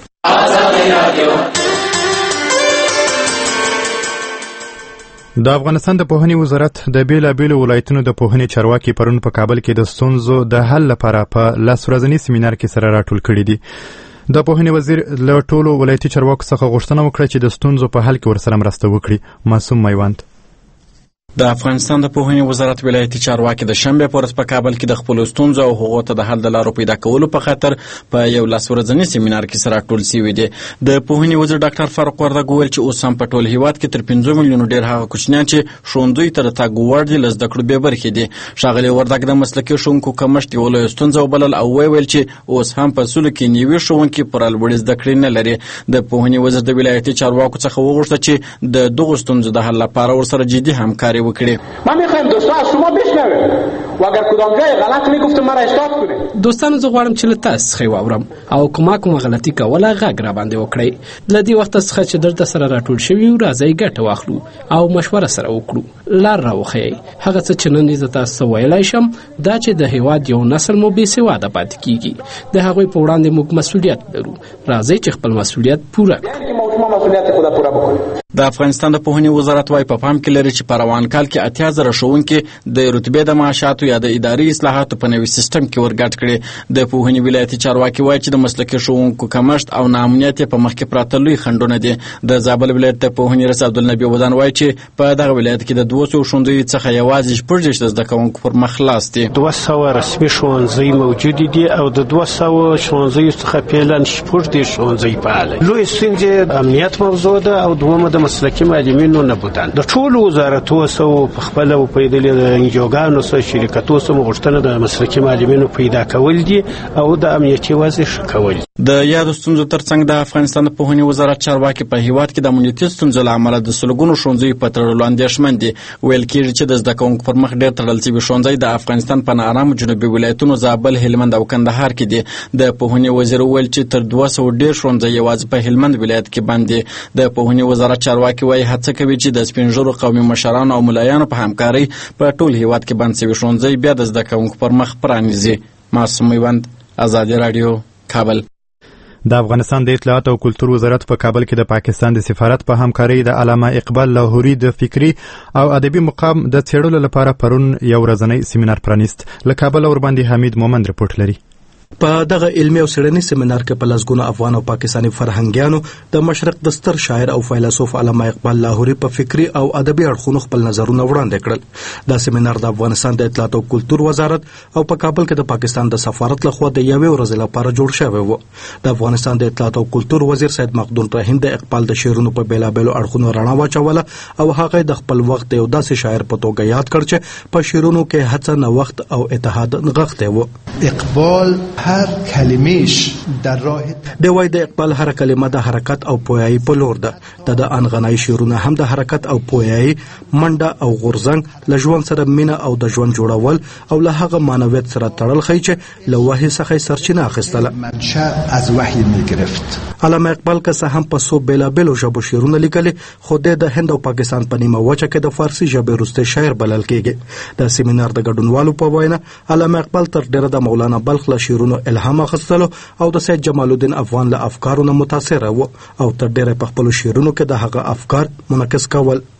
د افغانستان د پوهنې وزارت د بیلابیلو ولایتونو د پوهنې چارواکي پرون په کابل کې د ستونزو د حل لپاره په لس ورځني سیمینار کې سره راټول کړي دي. د پوهنې وزیر له ټولو ولایتي چارواکو څخه غوښتنه وکړه چې د ستونزو په حل کې ورسره مرسته وکړي. معصوم میوند. د افغانستان د پوهنې وزارت ولایتي چارواکي د شنبې په ورځ په کابل کې د خپلو ستونزو او هغو ته د حل د لارو پیدا کولو په خاطر په یو لس ورځني سیمینار کې سره راټول سوي دي. د پوهنې وزیر ډاکټر فاروق وردګ وویل چې اوس هم په ټول هیواد کې تر پنځه میلیونو ډېر هغه کوچنیان چې ښوونځیو ته د تګ وړ دي له زده کړو بې برخې دي. ښاغلي وردګ د مسلکي ښوونکو کمښت یوه لویه ستونزه وبلل او وویل چې اوس هم په سلو کې نوي ښوونکي پوره لوړې زده کړې نه لري. د پوهنې وزیر د ولایتي چارواکو څخه وغوښته چې د دغو ستونزو د حل لپاره ورسره جدي همکاري وکړي. میخوایم دوستا از شما بشنویم و اگر کدام جای غلط میگفتم مرا اصلاح کنید. دوستانو زه غواړم چې له تاسو څخه واورم او کومه کومه غلطي کوله غږ را باندې وکړئ. له دې وخته څخه چې دلته سره راټول شوي یو راځئ ګټه واخلو او مشوره سره وکړو، لار راوښیئ. هغه څه چې نن زه تاسو ته ویلی شم دا چې د هیواد یو نسل مو بې سواده پاتې کیږي. د هغوی په وړاندې موږ مسؤلیت لرو. راځئ چې خپل مسؤلیت پوره کړو. د افغانستان د پوهنې وزارت وايي په پام کې لري چې په روان کال کې اتیا زره ښوونکي د رتبې د معاشاتو یا د اداري اصلاحاتو په نوي سیستم کې ورګډ کړي. د پوهنې ولایتي چارواکي وايي چې د مسلکي ښوونکو کمښت او ناامنیت په مخ کې پراته لوی خنډونه دي. د زابل ولایت د پوهنې رئیس عبدالنبي ودان وايي چې په دغه ولایت کې د دوه سوه ښوونځیو څخه یوازې شپږ دېرش د زده کوونکو پر مخ خلاص دي. دوه سوه رسمي ښوونځي موجود دي او د دوه سوه ښوونځیو څخه فعلا شپږ دېرش ښوونځي فعال دي. لوی ستونزې امنیت موضوع ده او دومره د مسلکي معلمینو نه بودن. د ټولو وزارتونو سره په خپل او په دې د انجوګانو سره شرکتونو سره غوښتنه د مسلکي معلمینو پیدا کول دي او د امنیتي وضع ښه کول. د یادو ستونزو ترڅنګ د افغانستان د پوهنې وزارت چارواکي په هیواد کې د امنیتي ستونزو له امله د سلګونو ښوونځیو په تړلو اندېښمن دي. ویل کېږي چې د زده کوونکو پر مخ ډېر تړل شوي ښوونځي د افغانستان په ناارامو جنوبي ولایتونو زابل، هلمند او کندهار کې دي. د پوهنې وزیر وویل چې تر دوه سوه ډېر ښوونځي یوازې په هلمند ولایت کې بند دي. د پوهنې وزارت چارواکي وايي هڅه کوي چې د سپین ږیرو قومي مشرانو او ملایانو په همکارۍ په ټول هیواد کې بند شوي ښوونځي بیا د زده کوونکو پر مخ پرانیزي. معصوم میوند، ازادي راډیو، کابل. د افغانستان د اطلاعات او کلتور وزارت په کابل کې د پاکستان د سفارت په همکارۍ د علامه اقبال لاهوري د فکری او ادبي مقام د څېړلو لپاره پرون یو ورځنی سیمینار پرانیست. له کابل ورباندې حمید مومند رپورټ لري. په دغه علمي او څېړنیز سیمینار کې په لسګونو افغان او پاکستاني فرهنګیانو د مشرق د ستر شاعر او فیلسوف علامه اقبال لاهوري په فکری او ادبي اړخونو خپل نظرونه وړاندې کړل. دا سیمینار د افغانستان د اطلاعات او کلتور وزارت او په کابل کې د پاکستان د سفارت لخوا د یوې ورځې لپاره جوړ شوی و. د افغانستان د اطلاعات او کلتور وزیر سید مقدون رحیم د اقبال د شعرونو په بیلابیلو اړخونو رڼا واچوله او هغه د خپل وخت یو داسې شاعر په توګه یاد کړ چې په شعرونو کې هڅه، نوښت او اتحاد نغښتی و. اقبال هر کلمهش در راه د وای د اقبال هر کلمه د حرکت او پویایی په لور ده. د انغنای شعرونه هم د حرکت او پویایی، منډه او غورځنګ، له ژوند سره مینه او د ژوند جوړول او له هغه معنویت سره تړل ښیي چې له وحی څخه سرچینه اخیستله. منشأ از وحی میگرفت. علامه اقبال که څه هم په څو بیلابیلو ژبو شعرونه لیکلي، خو د هند او پاکستان په نیمه وچه کې د فارسي ژبې وروستی شاعر بلل کېږي. د سیمینار د ګډونوالو په وینا علامه اقبال تر ډېره د مولانا بلخ له شعرونو الهام اخیستلو او د سید جمال الدین افغان له افکارو نه متاثره و او تر ډېره په خپلو شعرونو کې د هغه افکار منعکس کول.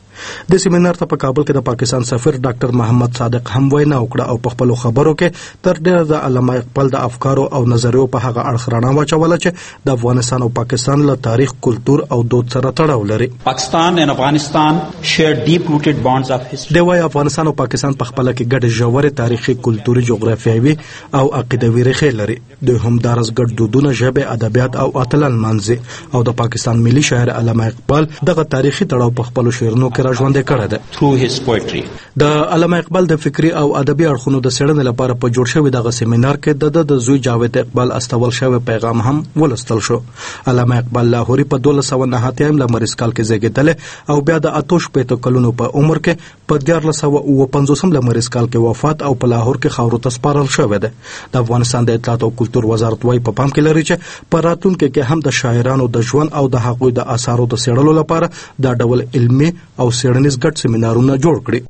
د سیمینار ته په کابل کې د پاکستان سفیر ډاکټر محمد صادق هم وینا وکړه او په خپل خبرو کې تر ډیره د علامه اقبال د افکارو او نظریو په هغه اړخ رڼا واچوله چې د افغانستان او پاکستان له تاریخ، کلتور او دود سره تړاو لري. پاکستان and Afghanistan share deep rooted bonds of history. د وای افغانستان او پاکستان په خپل کې ګډ ژورې تاریخي، کلتوري، جغرافیوي او عقیدوي ریښې لري. دوی هم دارس ګډ دودونه، ژبه، ادبیات او اتلان منځي او د پاکستان ملي شاعر علامه اقبال دغه تاریخي تړاو په خپل شعرونو کې راژوندې کړی ده. through his poetry. د علامه اقبال د فکری او ادبي اړخونو د څېړنې لپاره په جوړ شوی دغه سیمینار کې د د زوی جاوید اقبال استول شوی پیغام هم ولستل شو. علامه اقبال لاهوري په دولس سوه نهه اتیا لمریز کال کې زیږېدلی او بیا د اته شپېته کلونو په عمر کې په دیارلس سوه اووه پنځوسم لمریز کال کې وفات او په لاهور کې خاورو ته سپارل شوی دی. د افغانستان د اطلاعات او کلتور وزارت وايي په پام کې لري چې په راتلونکي کې هم د شاعرانو د ژوند او د هغوی د آثارو د څېړلو لپاره دا ډول علمي او څېړنیز ګډ سیمینارونه جوړ کړي.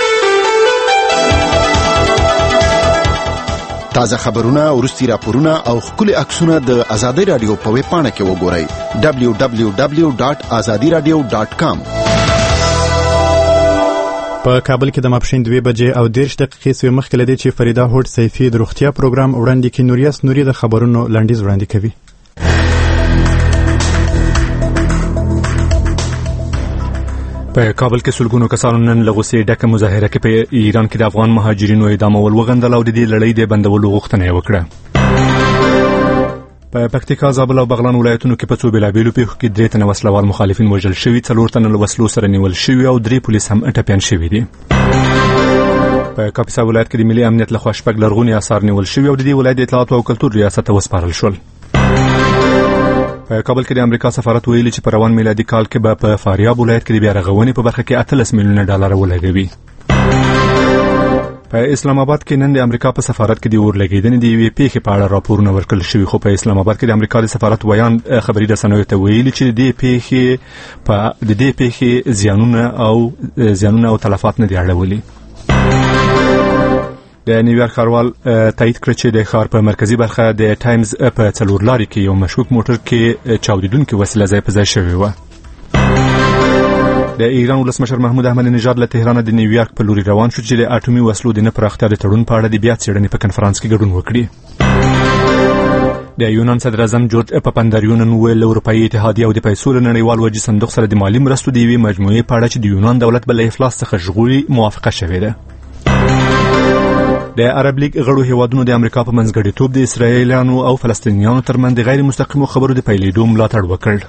تازه خبرونه، ورستي راپورونه او خولي عکسونه د آزادۍ رادیو په ویب پاڼه کې وګورئ دبلیو دبلیو دبلیو ډاټ ازادي رادیو ډاټ کام. په کابل کې د ماپښین دوه بجې او دېرش دقیقې سوی مخکې لدی چې فریده هوډ سیفي د روغتیا پروګرام وړاندې کې نوریاس نوري د خبرونو لنډیز وړاندې کوي. په کابل کې سلګونو کسانو نن له غوسې ډکه مظاهره کې په ایران کې د افغان مهاجرینو اعدامول وغندل او د دې لړۍ د بندولو غوښتنه یې وکړه. په پکتیکا، زابل او بغلان ولایتونو کې په څو بېلابېلو پیښو کې درې تنه وسلوال مخالفین وژل شوي، څلور تنه له وسلو سره نیول شوي او درې پولیس هم ټپیان شوي دي. په کاپیسا ولایت کې د ملي امنیت لخوا شپږ لرغوني آثار نیول شوي او د دې ولایت د اطلاعات او کلتور ریاست ته وسپارل شول. په کابل کې د امریکا سفارت ویلي چې په روان میلادي کال کې به په فاریاب ولایت کې د بیا رغونې په برخه کې اتلس میلیونه ډالر ولګوي. په اسلام آباد کې نن د امریکا په سفارت کې د اور لګیدنې د یوې پیښې په اړه راپورونه ورکړل شوي، خو په اسلام آباد کې د امریکا د سفارت ویان خبري رسنیو ته ویلي چې د دې پیښې په د دې پیښې زیانونه او زیانونه او تلفات نه دي اړولي. د نیویارک ښاروال تایید کړ چې د ښار په مرکزی برخه د ټایمز په څلور لارې کې یو مشکوک موټر کې چاودیدونکې وسیله ځای په ځای شوې وه. د ایران ولسمشر محمود احمدی نژاد له تهران د نیویارک په لوري روان شو چې د اټومي وسلو د نه پراختیا د تړون په اړه د بیا څېړنې په کنفرانس کې ګډون وکړي. د یونان صدر اعظم جورج پاپاندریو نن وویل له اروپایي اتحادیې او د پیسو له نړیوال وجې صندوق سره د مالي مرستو د یوې مجموعې په اړه چې د یونان دولت به له افلاس څخه ژغوري موافقه شوې ده. د عرب لیگ غړو هیوادونو د امریکا په منځګړیتوب د اسرایلیانو او فلسطینیانو ترمنځ د غیر مستقیمو خبرو د پیلېدو ملاتړ وکړ.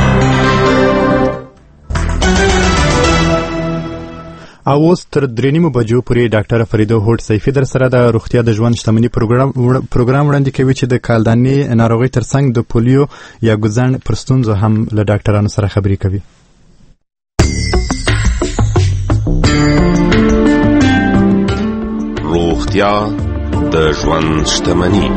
او اوس تر درې نیمو بجو پورې ډاکټر فریده هوډ سیفي در سره د روغتیا د ژوند شتمنۍ پروګرام پروګرام وړاندې کوي چې د کالدانې ناروغۍ ترڅنګ د پولیو یا ګوزن پر ستونزو هم له ډاکټرانو سره خبرې کوي. روغتیا د ژوند شتمنۍ.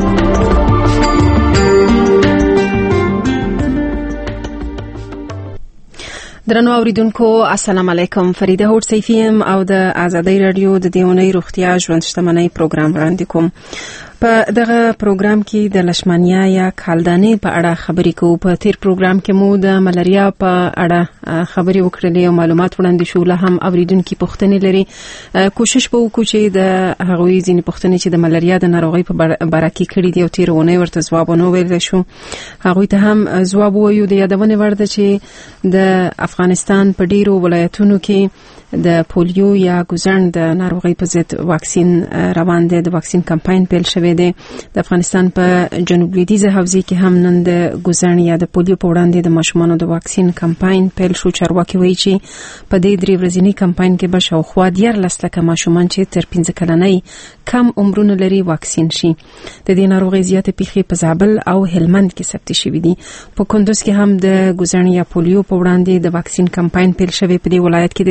درنو اوریدونکو السلام علیکم. فریده هوډ سیفی یم او د آزادۍ رادیو د دیونی روغتیا ژوند شتمنۍ پروګرام وړاندې کوم. په دغه پروګرام کې د لشمانیا یا کالدانې په اړه خبرې کوو. په تیر پروګرام کې مو د ملاریا په اړه خبرې وکړلې او معلومات وړاندې شو. له هم اوریدونکو پوښتنې لري. کوشش به وکړو چې د هغوی ځینې پوښتنې چې د ملاریا د ناروغۍ په باره کې کړي دي او تیر ونې ورته ځواب ونه ویل شو هغوی ته هم ځواب وایو. د یادونې وړ ده چې د افغانستان په ډیرو ولایتونو کې د پولیو یا ګوزن د ناروغۍ په ضد واکسین روان دی. د واکسین کمپاین پیل شوی دی. د افغانستان په جنوب لویدیځه حوزې کې هم نن د ګوزن یا د پولیو په وړاندې د ماشومانو د واکسین کمپاین پیل شو. چارواکي وایي چې په دې درې ورځني کمپاین کې به شاوخوا دیارلس لکه ماشومان چې تر پنځه کلنۍ کم عمرونه لري واکسین شي. د دې ناروغۍ زیاتې پیښې په زابل او هلمند کې ثبت شوې دي. په کندوز کې هم د ګوزن یا پولیو په وړاندې د واکسین کمپاین پیل شوی. په دې ولایت کې د دې ناروغۍ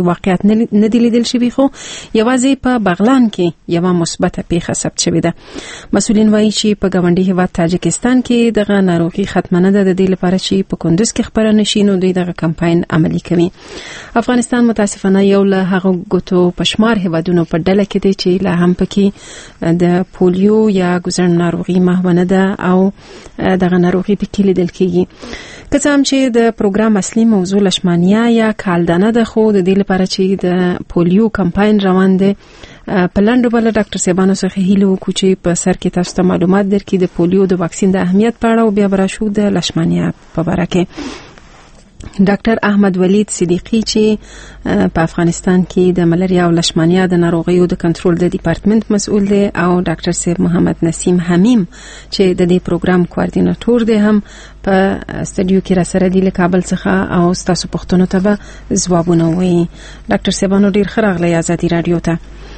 ناروغي واقعیت نه دی لیدل شوی، خو یوازې په بغلان کې یوه مثبته پیښه ثبت شوې ده. مسؤلین وایي چې په ګاونډي هیواد تاجکستان کې دغه ناروغي ختمه نه ده، د دې لپاره چې په کندوز کې خپره نشي نو دوی دغه کمپاین عملي کوي. افغانستان متاسفانه یو له هغه ګوتو پشمار هیوادونو په ډله کې دی چې لا هم پکې د پولیو یا ګوزن ناروغي محو نه ده او دغه ناروغي پکې لیدل کېږي. که څه هم چې د پروګرام اصلي موضوع لشمانیا یا کالدانه ده، خو د دې لپاره چې د پولیو کمپاین روان دی په لنډو بله ډاکټر صاحبانو څخه هیله وکړو چې په سر کې تاسو ته معلومات درکړي د پولیو د واکسین د اهمیت په اړه او بیا به راشو د لشمانیا په باره کې. ډاکټر احمد ولید صدیقی چې په افغانستان کې د ملاریا او لشمانیا د ناروغیو د کنټرول د ډپارټمنټ مسؤل دی او ډاکټر صاحب محمد نسیم حمیم چې د دې پروګرام کوارډینیټور دی هم په استډیو کې را سره دی له کابل څخه او تاسو پوښتنو ته به ځوابونه وایي. ډاکټر صاحبانو ډیر ښه راغلی آزادي رادیو ته.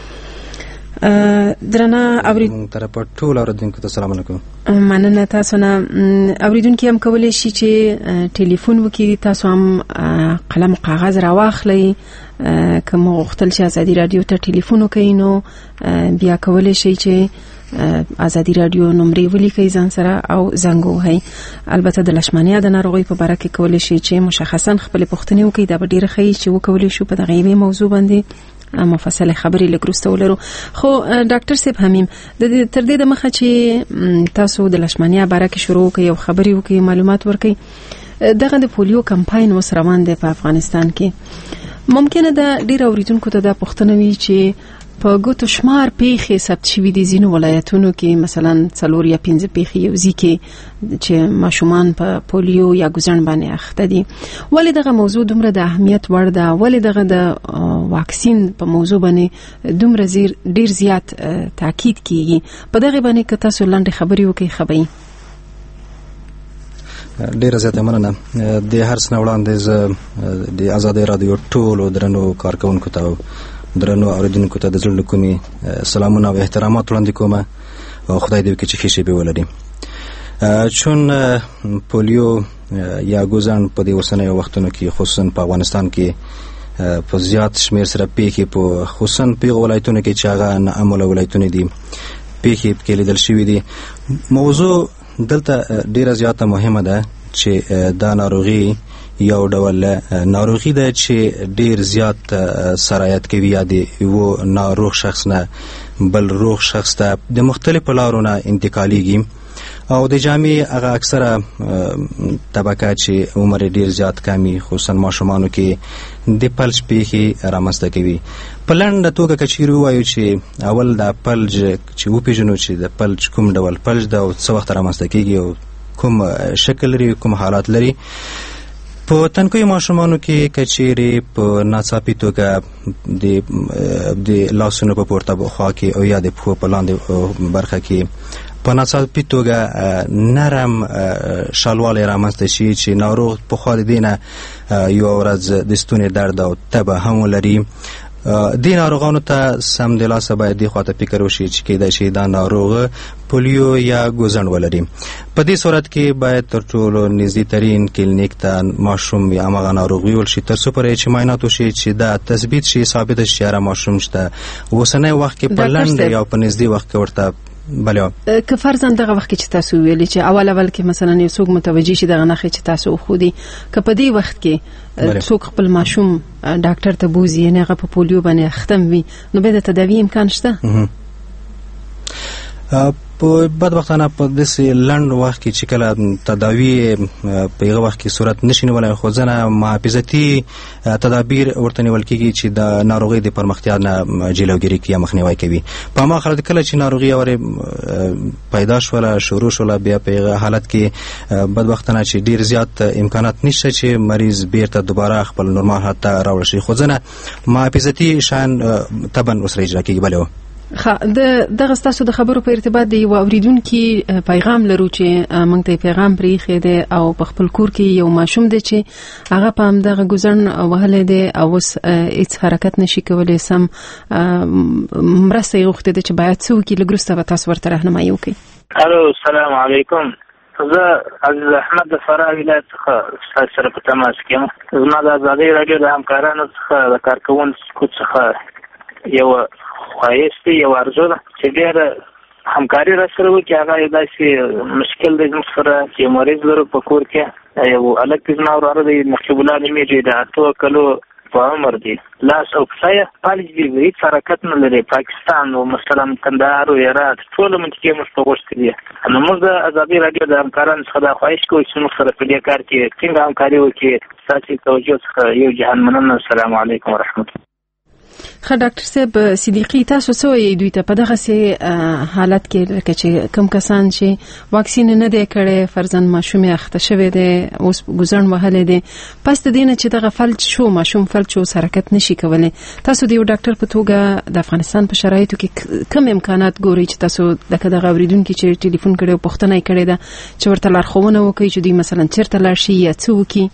درنه اوریدونکو تر په ټول اوریدونکو ته سلام علیکم. مننه تاسو نه. اوریدونکو هم کولای شي چې ټلیفون وکړي، تاسو هم قلم او کاغذ راواخلئ. کوم غوښتل چې آزادي رادیو ته ټلیفون وکړي نو بیا کولای شي چې آزادي رادیو نمبر ولیکئ ځان سره او زنګ ووهئ. البته د لشمانیا د ناروغۍ په باره کې کولای شي چې مشخصا خپل پوښتنې وکړي. دا به ډیره ښه چې وکولای شو په دغه یوې موضوع باندې مفصل خبرې لګروسته ولرو. خو ډاکټر صاحب حمیم د تر دې د مخه چې تاسو د لشمانیا باره کې شروع کړئ او خبرې وکړئ، معلومات ورکړئ، دغه د پولیو کمپاین اوس روان دی په افغانستان کې. ممکنه ده ډیر اوریدونکو ته دا پوښتنه وي چې په ګوتو شمار پیښې ثبت شوي دي ځینو ولایتونو کې، مثلا څلور یا پنځه پیښې یو ځای کې چې ماشومان په پولیو یا ګوزن باندې اخته دي. ولې دغه موضوع دومره د اهمیت وړ ده؟ ولې دغه د واکسین په موضوع باندې دومره ډیر زیات تاکید کیږي؟ په دغه باندې که تاسو لاندې خبرې وکړئ خبرې. ډیره زیاته مننه. د هر څه وړاندې زه د آزادي رادیو ټولو درنو کارکونکو ته درنو اوریدونکو ته د زړه کومي سلامونه او احترامات وړاندې کوم او خدای دې وکړي چې ښه شي به ولري. چون پولیو یا ګوزن په دې اوسنیو وختونو کې خصوصا په افغانستان کې په زیات شمیر سره پیښې په خصوصا په ولایتونو کې چې هغه نامعلومه ولایتونه دي پیښې پکې لیدل شوې دي. موضوع دلته ډیره زیاته مهمه ده چې دا ناروغي یو ډول ناروغي ده چې ډیر زیات سرایت کوي یا د یو ناروغ شخص نه بل روغ شخص ته د مختلفو لارو نه انتقالیږي او د جامع هغه اکثره طبقه چې عمر ډیر زیات کمی خصوصا ماشومانو کې د پلج پیښې رامنځته کوي. په لنډه توګه که چیرې ووایو چې اول د پلج چې وپېژنو چې د پلج کوم ډول پلج ده او څه وخت رامنځته کېږي او کوم شکل لري کوم حالات لري. په تنکیو ماشومانو کې کچېرې په ناڅاپي توګه د لاسونو په پورته خوا کې او یا د پښو په لاندې برخه کې په ناڅاپي توګه نرم شالوالی رامنځته شي چې ناروغ پخوا د دې نه یوه ورځ د ستوني درد او تبه هم ولري. دې ناروغانو ته سمدلاسه باید دې خواته فکر وشي چې کېدای شي دا ناروغ پولیو یا ګوزن ولري. په دې صورت کې باید تر ټولو نږدې ترین کلینیک ته ماشوم یا هماغه ناروغ ویول شي تر څو پورې چې معاینات وشي چې دا تثبیت شي ثابته شي چې ماشوم شته. اوسنی وخت کې په لنډ یا په نږدې وخت کې ورته بله که فرضاً دغه وخت کې چې تاسو ویلي چې اول اول کې مثلا یو څوک متوجه شي دغه نښې چې تاسو وښودي، که په دې وخت کې څوک خپل ماشوم ډاکټر ته بوزي یعنې هغه په پولیو باندې اخته وي نو بیا د تداوي امکان شته؟ په بدبختانه په داسې لنډ وخت کې چې کله تداوی په هغه وخت کې صورت نشي نیولی خو ځنه محافظتي تدابیر ورته نیول کېږي چې د ناروغۍ د پرمختیا نه جلوګیري کوي یا مخنیوی کوي. په هماغه حالت کله چې ناروغي اورې پیدا شوله شروع شوله بیا په هغه حالت کې بدبختانه چې ډیر زیات امکانات نشته چې مریض بیرته دوباره خپل نورمال حالت ته راوړل شي خو ځنه محافظتي شیان طبعا ورسره اجرا کېږي. بله د دغه ستاسو د خبرو په ارتباط د یو اوریدونکي پیغام لرو چې موږ ته پیغام پرېښی دی او په خپل کور کې یو ماشوم دی چې هغه په همدغه ګوزن وهلی دی او اوس هېڅ حرکت نشي کولی، سم مرسته یې غوښتې ده چې باید څه وکړي. لږ وروسته به تاسو ورته رهنمایي وکړئ. الو السلام علیکم. زه عزیز احمد د فراه ولایت څخه ستاسو سره په تماس کې یم. زما د ازادۍ راډیو د همکارانو څخه د کارکوونکو څخه یو خواهش دی، یو ارزو ده چې ډېره همکاري را سره وکړي. هغه یو داسې مشکل دی زموږ سره چې مریض لرو په کور کې. یو هلک دی زما وراره دی، نقیب الله نومېږي، د اتو کلو په عمر دی، لاس او پښه یې فلج دي، هېڅ حرکت نه لري. پاکستان او مثلا کندهار او هرات ټوله منطقې موږ ته غوښتي دي. نو موږ د ازادۍ راډیو د همکارانو څخه دا خواهش کوو چې موږ سره په دې کار کې څنګه همکاري وکړي. ستاسې توجه څخه یو جهان مننه. السلام علیکم ورحمت الله. ښه ډاکټر صاحب صدیقي، تاسو څه وایئ دوی ته په دغه سي حالت کې لکه چې کم کسان چې واکسین نه دی کړی، فرضاً ماشوم یې اخته شوی دی، اوس ګزړن وهلی دی، پس د دې نه چې دغه فلج شو، ماشوم فلج شو، حرکت نشي کولی، تاسو د یو ډاکټر په توګه د افغانستان په شرایطو کې کوم امکانات ګورئ چې تاسو دغه دغه اورېدونکي چې ټلیفون کړی او پوښتنه یې کړې ده چې ورته لارښوونه وکړئ چې دوی مثلا چېرته لاړ شي یا څه وکړي؟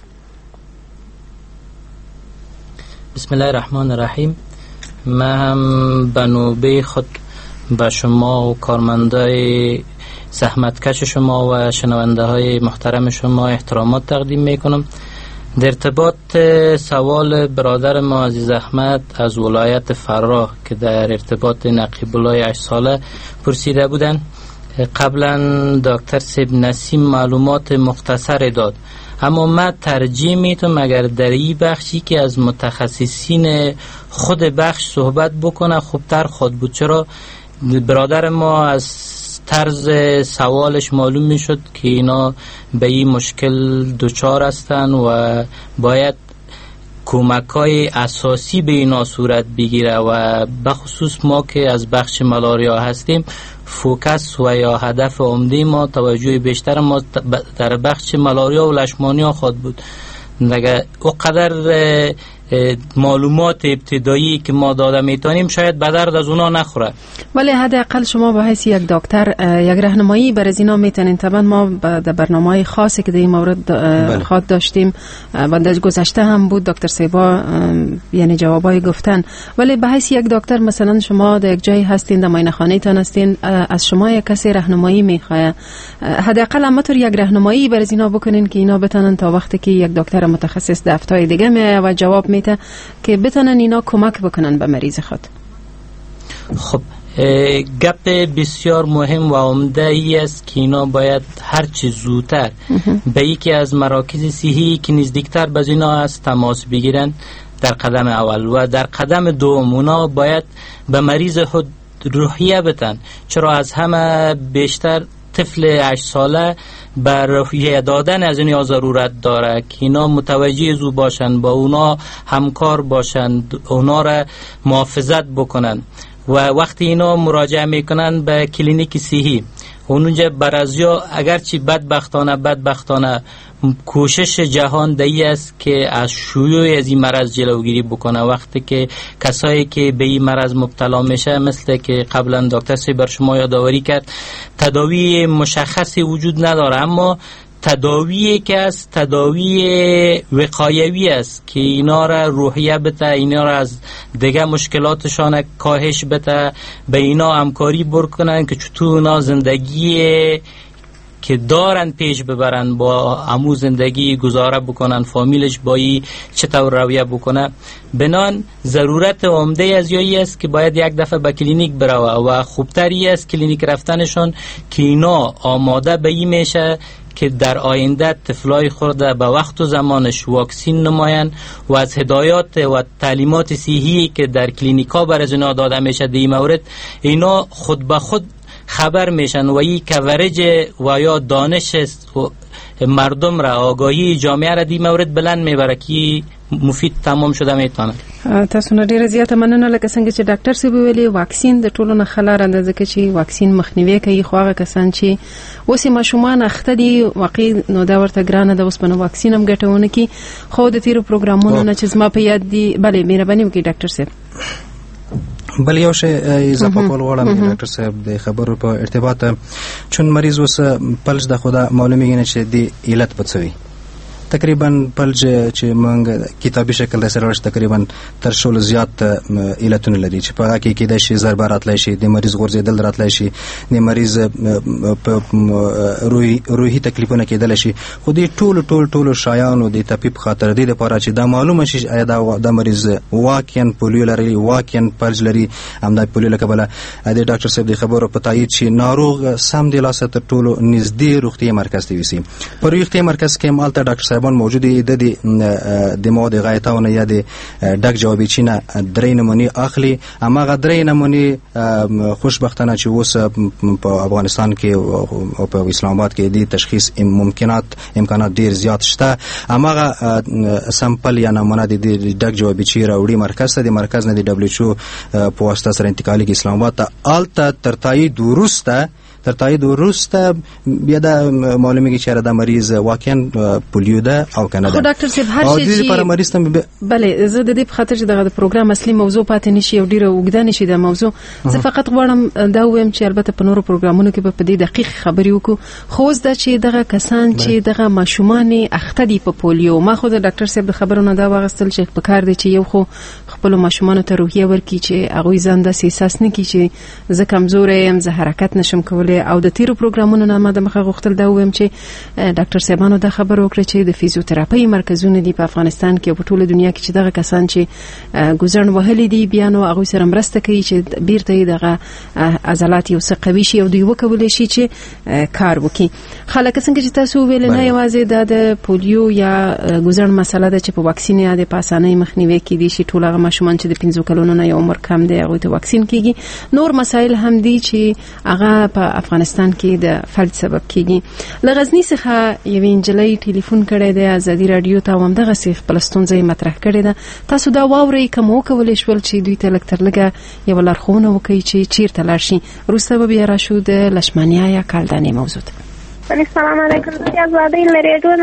بسم الله الرحمن الرحیم. من هم به نوبه خود به شما و کارمندای زحمتکش شما و شنونده های محترم شما احترامات تقدیم می کنم. در ارتباط سوال برادر ما عزیز احمد از ولایت فراه که در ارتباط نقیب الله هشت ساله پرسیده بودن، قبلا دکتر سیب نسیم معلومات مختصر داد، اما من ترجیح میتونم اگر در این بخشی که از متخصصین خود بخش صحبت بکنه خوبتر خود بود. چرا برادر ما از طرز سوالش معلوم میشد که اینا به این مشکل دچار هستن و باید کمک‌های اساسی به اینا صورت بگیره و بخصوص ما که از بخش ملاریا هستیم، فوکس و یا هدف عمده ما، توجه بیشتر ما در بخش ملاریا و لشمانیا خود بود. دیگه اونقدر معلومات ابتدایی که ما داده میتونیم شاید به درد از اونا نخوره، ولی حداقل شما به حیث یک دکتر یک راهنمایی برای اینا میتونین. طبعا ما در برنامه‌های خاصی که در این مورد خود داشتیم و در گذشته هم بود، دکتر سیبا یعنی جوابای گفتن، ولی به حیث یک دکتر مثلا شما در یک جایی هستین، در معاینه خانه تان هستین، از شما یک کسی راهنمایی میخواد، حداقل همطور یک راهنمایی برای اینا بکنین که اینا بتونن تا وقتی که یک دکتر متخصص در هفته‌های دیگه میاد و جواب میده که بتونن اینا کمک بکنن به مریض خود. خب گپ بسیار مهم و عمده ای است که اینا باید هر چه زودتر به یکی از مراکز صحی که نزدیکتر به اینا است تماس بگیرن در قدم اول، و در قدم دوم اونا باید به مریض خود روحیه بدن. چرا از همه بیشتر طفل هشت ساله بر روحیه دادن از اینها ضرورت داره که اینا متوجه زو باشن، با اونا همکار باشن، اونا را محافظت بکنن و وقتی اینا مراجعه میکنن به کلینیک صحی اونجا برازیا اگرچه بدبختانه بدبختانه کوشش جهان دایی است که از شیوع از این مرض جلوگیری بکنه. وقتی که کسایی که به این مرض مبتلا میشه، مثل که قبلا دکتر سی بر شما یادآوری کرد، تداوی مشخصی وجود نداره، اما تداوی که است تداوی وقایوی است که اینا را روحیه بده، اینا را از دیگه مشکلاتشان کاهش بده، به اینا همکاری بکنن که چطور اونا زندگی که دارن پیش ببرن، با همو زندگی گزاره بکنن، فامیلش بایی چطور رویه بکنه. بنان ضرورت عمده از یایی است که باید یک دفعه به کلینیک بروه و خوبتری است کلینیک رفتنشون که اینا آماده به این میشه که در آینده طفلای خورده به وقت و زمانش واکسین نماین و از هدایات و تعلیمات صحی که در کلینیکا بر از اینا داده میشه در این مورد اینا خود به خود خبر میشن و این کورج و یا دانش مردم را، آگاهی جامعه را دی مورد بلند میبره که مفید تمام شده میتونه. تاسو نه ډیره زیاته مننه. لکه څنګه چې ډاکټر سی ویلي واکسین د ټولو نه خلار اندازه کې چې واکسین مخنیوي کوي، خو هغه کسان چې اوس ماشومان اخته دي واقعي نو دا ورته ګرانه ده اوس په واکسین هم ګټونه کی، خو د تیرو پروګرامونو نه چې زما په یاد دي. بله مهرباني وکړئ ډاکټر صاحب. بل یو شی اضافه کول غواړم ډاکټر صاحب د خبرو په ارتباط، چون مریض اوس پلس د خدا معلومیږي چې د علت پڅوي تقریبا پلج چې موږ کتابي شکل د سره تقریبا تر شول زیات علتونه لري چې په هغه کې کېدای شي ضربه راتلی شي د مریض غورځېدل راتلی شي د مریض په روحي روحي تکلیفونه کېدلی شي خو دې ټولو ټول ټولو شیانو د طبیب خاطر دې لپاره چې دا معلومه شي آیا دا مریض واقعا پولیو لري واقعا پلج لري همدا پولیو له کبله د ډاکټر صاحب د خبرو په تایید چې ناروغ سم د لاسه تر ټولو نږدې روغتیايي مرکز ته یوسي په روغتیايي مرکز کې هم هلته ډاکټر صاحبان موجود دي د د مواد غایطاونه یا د ډک جوابیچي نه درې نمونې اخلي هماغه درې نمونې خوشبختانه چې اوس په افغانستان کې او په اسلام آباد کې د تشخیص ممکنات امکانات ډیر زیات شته هماغه سمپل یا نمونه د ډک جوابیچي راوړي مرکز ته د مرکز نه د دبليو ایچ او په واسطه سره انتقالي کې اسلام آباد ته آلته تر تایید وروسته تر تایید وروسته بیا دا معلومیږي چې دا مریض واقعا پولیو ده او کنه ده خو ډاکټر صاحب هر شي چې لپاره مریض ته بله زه د دې په خاطر چې دغه پروګرام اصلي موضوع پاتې نشي او ډیره اوږده نشي دا موضوع زه فقط غواړم دا وایم چې البته په نورو پروګرامونو کې به په دې دقیق خبرې وکړو خو اوس دا چې دغه کسان چې دغه ماشومان اخته دي په پولیو ما خو د ډاکټر صاحب د خبرونو دا واغستل چې په کار دي چې یو خو خپل ماشومان ته روحیه ورکړي چې هغه ځان د احساس نه کړي چې زه کمزور یم زه حرکت نشم کولای او د تیرو پروګرامونو نه ما د مخه غوښتل دا وایم چې ډاکټر صاحبانو دا خبر وکړه چې د فزیوتراپي مرکزونه دي په افغانستان کې په ټوله دنیا کې چې دغه کسان چې ګوزن وهلي دي بیا نو هغه سره مرسته کوي چې بیرته دغه عضلات یو څه قوي شي او دوی وکولای شي چې کار وکړي خلک څنګه چې تاسو ویل نه یوازې د پولیو یا ګوزن مسله ده چې په واکسین یا د پاسانۍ مخنیوي کې دي چې ټول هغه ماشومان چې د پنځو کلونو نه یو عمر کم دی هغه ته واکسین کیږي نور مسایل هم دي چې هغه په افغانستان کې د فلج سبب کیږي لغزنی څخه یو انجلۍ ټلیفون کړی دی ازادي رادیو ته هم دغه څه خپل ستونزې مطرح کړې ده تاسو دا واورئ کوم وکولای شول چې دوی ته لکتر لګه یو لارښوونه وکړي چې چیرته لاړ شي وروسته به بیا راشو د لشمانیا یا کالدانې موضوع ته السلام علیکم زه ازادي رادیو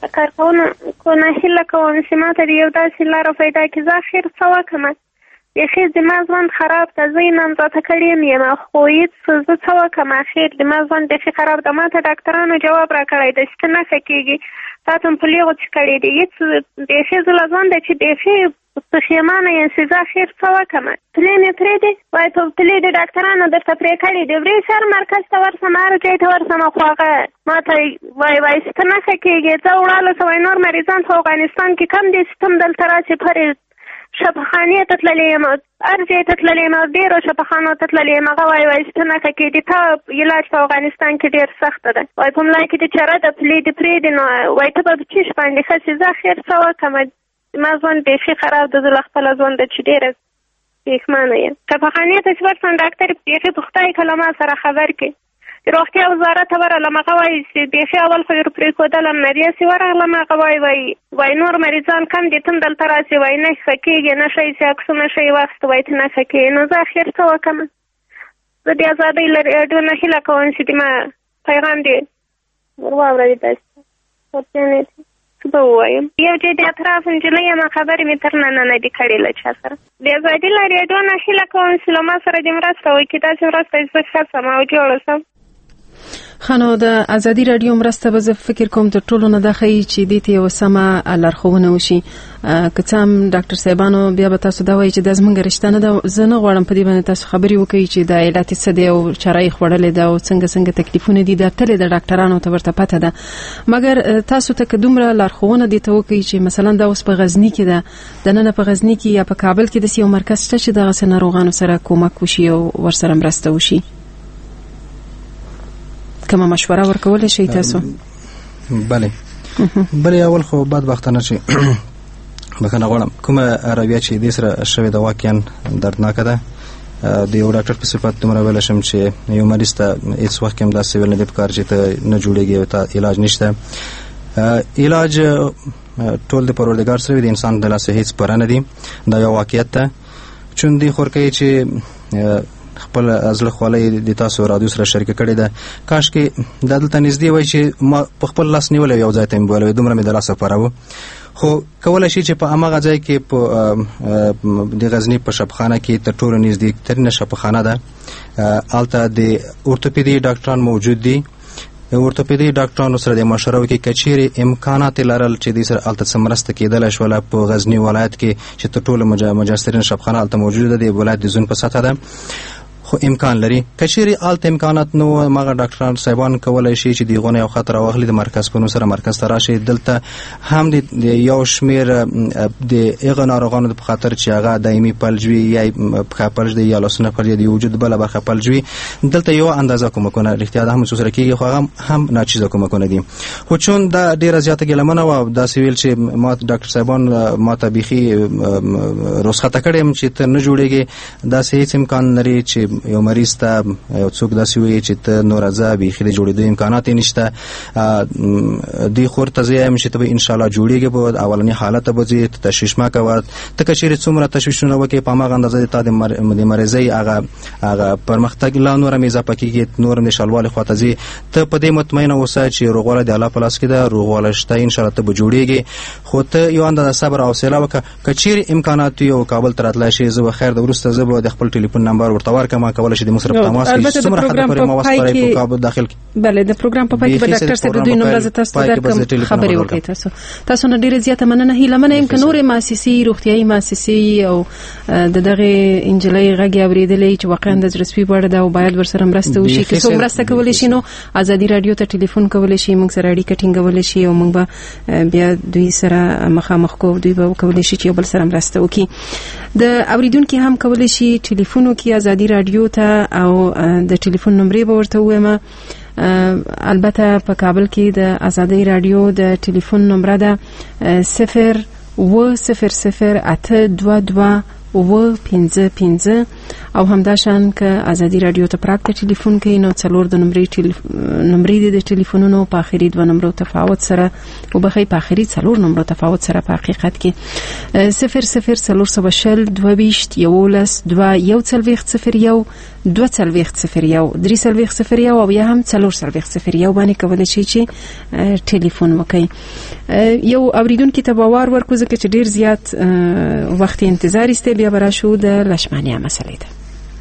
کارکونه هیله کوم چې ما ته یو داسې لاره پیدا کړي زه خیر څه وکړم یخي زما ژوند خراب ته زه یې نامزاده کړی یم خو هېڅ زه څه وکړم اخر زما ژوند بیخي خراب ده ما ته ډاکټرانو جواب راکړی دی چې ته نه ښه کېږي تا ته پلیغو چې کړی دی هېڅ بیخي زه له ژونده چې بیخي پښیمانه یم چې زه اخر څه وکړم پلې مې پرېږدي وایي په پلې د ډاکټرانو درته پرې کړي دي وړې شهر مرکز ته ورسم هر ځای ته ورسم خو هغه ما ته وایي وایي چې ته نه ښه کېږې زه وړاله څه وایي نور مریضان په افغانستان کې کم دي چې ته دلته راشې پرې شفاخانې ته تللې یم هر ځای ته تللې یم ډېرو شفاخانو ته تللې یم هغه وایي وایي چې ته نه ښه کېږي تا علاج په افغانستان کې ډېر سخته ده وایي په ملا کې دې چاره ده پلې دې پرېږدي نو وایي ته به په چیش باندې ښه شي زه خیر څه وکړم ما ژوند بیخي خراب ده زه له خپله ژونده چې ډېره پښیمانه یم شفاخانې ته چې ورسم ډاکټر بیخي په خدای کله ما سره خبر کړي روغتیا وزارت ته ورغلم هغه وایي چې بیخي اول خو یې پرېښودلم نه بیا چې ورغلم هغه وایي وایي وایي نور مریضان کم دي ته هم دلته راسې وایي نه ښه کېږي نه ښایي چې عکسونه ښایي واخیست وایي ته نه ښه کېږي نو زه اخر څه وکړم زه د ازادۍ له راډیو نه هیله کوم چې د ما پیغام دې واورئ داسې څه به ووایم یو ځای د اطراف نجلۍ یم خبرې مې تر ننه نه دي کړې له چا سره د ازادۍ له راډیو نه هیله کوم چې له ما سره دې مرسته وکړي داسې مرسته چې زه ښه شم او جوړه شم خانو د ازادي رادیو مرسته به زه فکر کوم تر ټولو نه دا ښیي چې دې ته یوه سمه لارښوونه وشي که څه هم ډاکټر صاحبانو بیا به تاسو دا وایي چې دا زموږ رشته نه ده زه نه غواړم په دې باندې تاسو خبرې وکړئ چې دا علت څه دی او چاره یې خوړلې ده او څنګه څنګه تکلیفونه دي دا تلې د ډاکټرانو ته ورته پته ده مګر تاسو ته که دومره لارښوونه دې ته وکړي چې مثلا دا اوس په غزني کې ده دننه په غزني کې یا په کابل کې داسې یو مرکز شته چې دغسې ناروغانو سره کومک وشي او ورسره مرسته وشي کومه مشوره ورکول شي تاسو بله بله اول خو بدبختانه چې بخنه غواړم کومه رویه چې دې سره شوې ده واقعا دردناکه ده د یو ډاکټر په صفت دومره ویلی شم چې یو مریض ته هېڅ وخت کې هم داسې ویل نه دي پکار چې ته نه جوړېږي او ته علاج نشته علاج ټول د پروردګار سره وي د انسان د لاسه هېڅ پوره نه دي دا یو واقعیت ده چون دې خور کوي چې خپل ازله خولې د تاسو رادیو سره شریک کړي ده کاش کې د دلته نږدې وای چې ما په خپل لاس نیولې یو ځای ته مې بولوي دومره مې د لاسه پاره خو کولای شي چې په هغه ځای کې په د غزنی په شفاخانه کې تر ټولو نږدې ترینه شفاخانه ده هلته د اورتوپیدي ډاکټران موجود دي ورتوپیدي ډاکټرانو سره د مشوره وکړي کچېرې امکانات لرل چې دې سره هلته څه مرسته کېدلی شوله په غزني ولایت کې چې تر ټولو مجاسترین شبخانه هلته موجوده ده د ولایت د زون په سطحه ده خو امکان لري کچېرې هلته امکانات نه وو مغه ډاکټران صاحبان کولی شي چې دغونه یو خطر واخلي د مرکز په نوم سره مرکز ته راشي دلته هم د یو شمېر د هغه ناروغانو په خاطر چې هغه دایمي فلج وي یا پښه فلج دی یا لاسونه فلج دی وجود بله برخه فلج وي دلته یو اندازه کومکونه رښتیا ده هم څه سره کېږي خو هغه هم ناچیزه کومکونه دي خو چون دا ډېره زیاته ګیلمنه وه او داسې ویل چې ما ډاکټر صاحبان ما ته بیخي رخصته کړی یم چې ته نه جوړېږې داسې هېڅ امکان لري چې یو مریض ته یو څوک داسې وایي چې ته نوره ځه بیخي د جوړېدو امکانات یې نشته دې خور ته زه یم چې ته به انشاءالله جوړېږې به اولني حالت ته به ځې ته تشویش مه کوه ته که چېرې څومره تشویشونه وکړې په هماغه اندازه تا د مریضۍ هغه هغه پرمختګ لا نور هم اضافه کېږي نور هم د شلوالي خوا ته ځې ته په دې مطمئنه اوسه چې روغوالی د الله په لاس کې ده روغوالی شته انشاءالله ته به جوړېږې خو ته یو اندازه صبر او حوصله وکړه که چېرې امکانات وي او کابل ته راتلی شي زه به خیر د وروسته زه به د خپل ټلیفون نمبر ورته ورکړم کولی شي د موږ سره په تماس کې څومره حد پورې ما وسپارئ په کابل داخل کې بله د پروګرام په پای کې به ډاکټر صاحب د دوی نمبر زه تاسو ته درکړم خبرې وکړئ تاسو تاسو نه ډېره زیاته مننه هیله منه یم که نورې مؤسسې روغتیایي مؤسسې او د دغې نجلۍ غږ یې اورېدلی چې واقعا د زړه سوي وړ ده او باید ورسره مرسته وشي که څوک مرسته کولی شي نو ازادي راډیو ته ټلیفون کولی شي موږ سره اړیکه ټینګولی شي او موږ به بیا دوی سره مخامخ کوو دوی به وکولی شي چې یو بل سره مرسته وکړي د اوریدونکي هم کولی شي ټلیفون وکړي ازادي راډیو ته او د ټلیفون نمبرې به ورته ووایم البته په کابل کې د ازادي راډیو د ټلیفون نمبر ده صفر و صفر صفر اته دوه دوه و پنځه پنځه او همداشان که ازادي راډیو ته پراکته ټلیفون کوي نو څلور د نمبرې نمبرې د ټلیفونونو په آخري دوه نمبرو تفاوت سره وبخښئ په آخري څلور نمبرو تفاوت سره په حقیقت کې صفر صفر څلور سوه شل دوه ویشت یولس دوه یو څلوېښت صفر یو دوه څلوېښت صفر یو درې څلوېښت صفر یو او یا هم څلور څلوېښت صفر یو باندې کولی شي چې ټلیفون وکړئ یو اوریدونکي ته به وار ورکړو ځکه چې ډېر زیات وخت انتظار ایستی بیا به راشو د لشمانیا مسئلې ته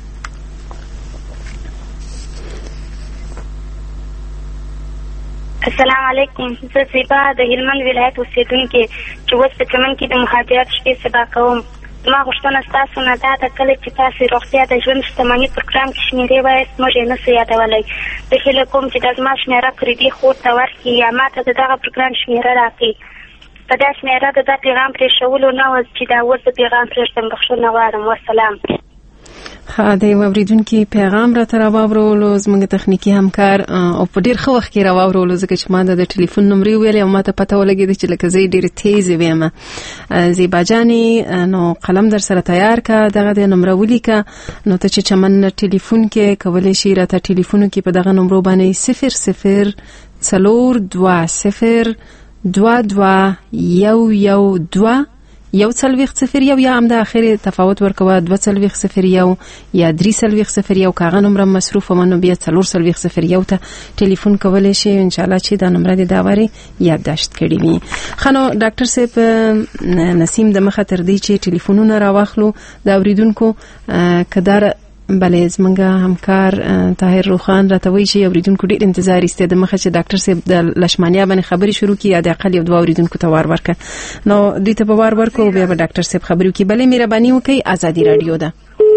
السلام علیکم زه زیبا د هلمند ولایت اوسېدونکې چې اوس په چمن کې د مهاجرت شپې سبا کوم زما غوښتنه ستاسو نه دا ده کله چې تاسې روغتیا د ژوند شتمني پروګرام کې شمېرې وایاست موږ یې نسو یادولی زه هیله کوم چې دا زما شمېره پردي خور ته ورکړي یا ما ته د دغه پروګرام شمېره راکړي په دا شمېره د دا پیغام پرېښولو نه وه چې دا اوس د پیغام پرېږدم بخښنه غواړم والسلام ښه د یو اورېدونکي پیغام راته راواورولو زموږ تخنیکي همکار او په ډېر ښه وخت کې راواورولو ځکه چې ما د ټلیفون نمرې وویلې او ما ته پته ولګېده چې لکه زه یې ډېرې تیزې ویمه زیبا جانې نو قلم در سره تیار که دغه د نمره ولیکه نو ته چې چمن ټلیفون کې کولی شي راته ټلیفون کې په دغه نمرو باندې صفر صفر څلور دوه صفر دوه دوه یو یو دوه یو څلوېښت صفر یو یا هم د اخرې تفاوت ورکوه دوه څلوېښت صفر یو یا درې څلوېښت صفر یو که هغه نمره مصروفه وه نو بیا څلور څلوېښت صفر یو ته ټلیفون کولی شي انشاءالله چې دا نمره دې دا وارې یادداشت کړي وي ښه نو ډاکټر صاحب نسیم د مخه تر دې چې ټلیفونونه راواخلو د اورېدونکو که دا بله زمونږ همکار طاهر روخان راته وایي چې اورېدونکو ډېر انتظار ایستی د مخه چې ډاکټر صاحب د لشمانیا باندې خبرې شروع کړي یا د اقل یو دوه اورېدونکو ته وار ورکړه نو دوی ته به وار ورکړو او بیا به ډاکټر صاحب خبرې وکړي بلې مهرباني وکړئ ازادي راډیو ده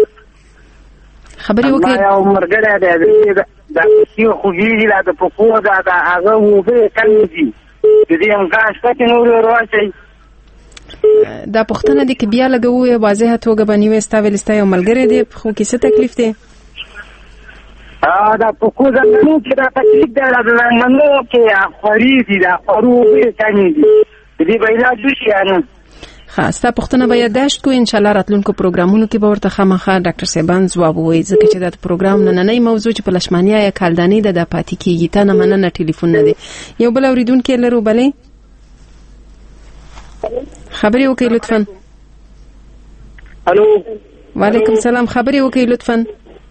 خبرې وکړئ ما یو ملګری دی د پیسې خوږېږي دا د پښو دا د هغه اوبه کمې دي د دې امکان شته چې نور ورواچوي دا پوښتنه دي که بیا لګوو واضحه توګه باندې وایي ستا ویل ستا یو ملګری دی خو کې څه تکلیف دی دا پښو زنګنو کې دا تکلیف دی دا زنګنو کې خوري دي دا خورو اوبه کمې دي د دې به علاج وشي یا نه ښه ستا پوښتنه به یادداشت کړو انشاءالله راتلونکو پروګرامونو کې به ورته خامخا ډاکټر صاحبان ځواب ووایي ځکه چې دا د پروګرام نننۍ موضوع چې په لشمانیا یا کالدانۍ ده دا پاتې کېږي تا نه مننه ټلیفون نه دی یو بل اورېدونکی لرو بلې خبرې وکړئ لطفا الو وعلیکم سلام خبرې وکړئ لطفا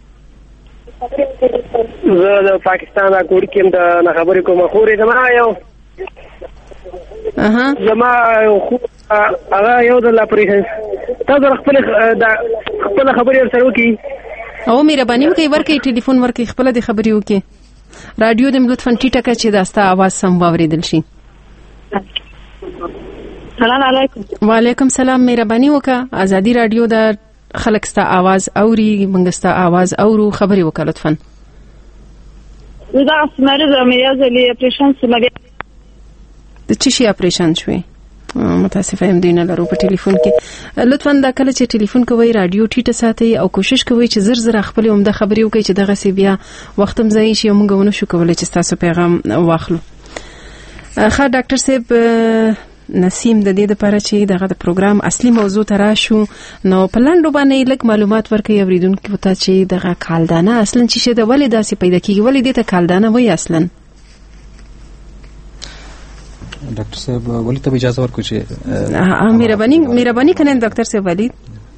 زه د پاکستان راکوړ کې د نه خبرې کوم خورې زما یو اها زما خو هغه یو د لاپریشن تاسو خپل د خپل خبرې سره وکړي او مهرباني وکړئ ورکړئ ټلیفون ورکړئ خپل د خبرې وکړي رادیو دې لطفا ټیټه کړه چې دا ستا आवाज سم واوریدل شي. سلام علیکم. وعلیکم سلام. مهرباني وکړه ازادي رادیو دا خلک ستا आवाज اوري، موږ ستا आवाज اورو، خبري وکړه لطفا. دا اسمره مې یو ځلې اپریشن سمګه د چی شي اپریشن شوی؟ متاسفه هم دینه لرو په ټلیفون کې. لطفا دا کله چې ټلیفون کوي رادیو ټیټه ساتي او کوشش کوي چې زر زر خپل عمده خبري وکړي چې دغه سی بیا وختم ځای شي موږ ونه شو کولای چې تاسو پیغام واخلو. ښه ډاکټر صاحب نسیم د دې لپاره چې دغه د پروګرام اصلي موضوع ته راشو نو په لاندې باندې لږ معلومات ورکړي اوریدونکو ته چې دغه کالدانه اصلا چې شه د ولې داسې پیدا کیږي، ولې دې ته کالدانه وایي اصلا؟ ډاکټر صاحب ولې ته اجازه ورکړو چې مهرباني مهرباني کنه ډاکټر صاحب ولید.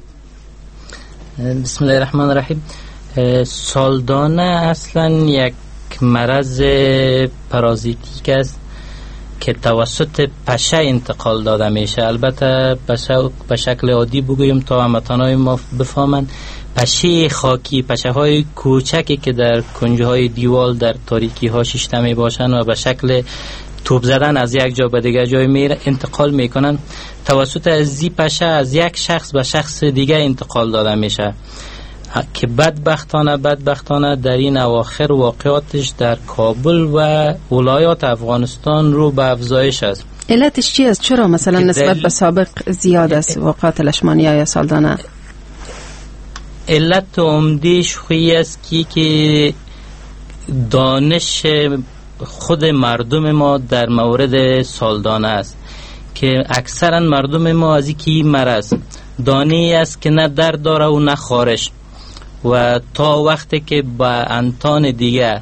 بسم الله الرحمن الرحیم. سالدانه اصلا یک مرض پارازیتیک است که توسط پشه انتقال داده میشه. البته به شکل عادی بگویم تا هموطنان ما بفهمند، پشه خاکی، پشه های کوچکی که در کنجه های دیوال در تاریکی ها شیشته می باشند و به شکل توپ زدن از یک جا به دیگر جای میره انتقال میکنن، توسط از زی پشه از یک شخص به شخص دیگه انتقال داده میشه که بدبختانه بدبختانه در این اواخر واقعاتش در کابل و ولایات افغانستان رو به افزایش است. علتش چی است؟ چرا مثلا نسبت به سابق زیاد است واقعات لشمانیه یا سالدانه؟ علت عمده‌اش خویی است که دانش خود مردم ما در مورد سالدانه است که اکثرا مردم ما از اینکه این مرض دانه است که نه درد داره و نه خارش و تا وقتی که با انتان دیگه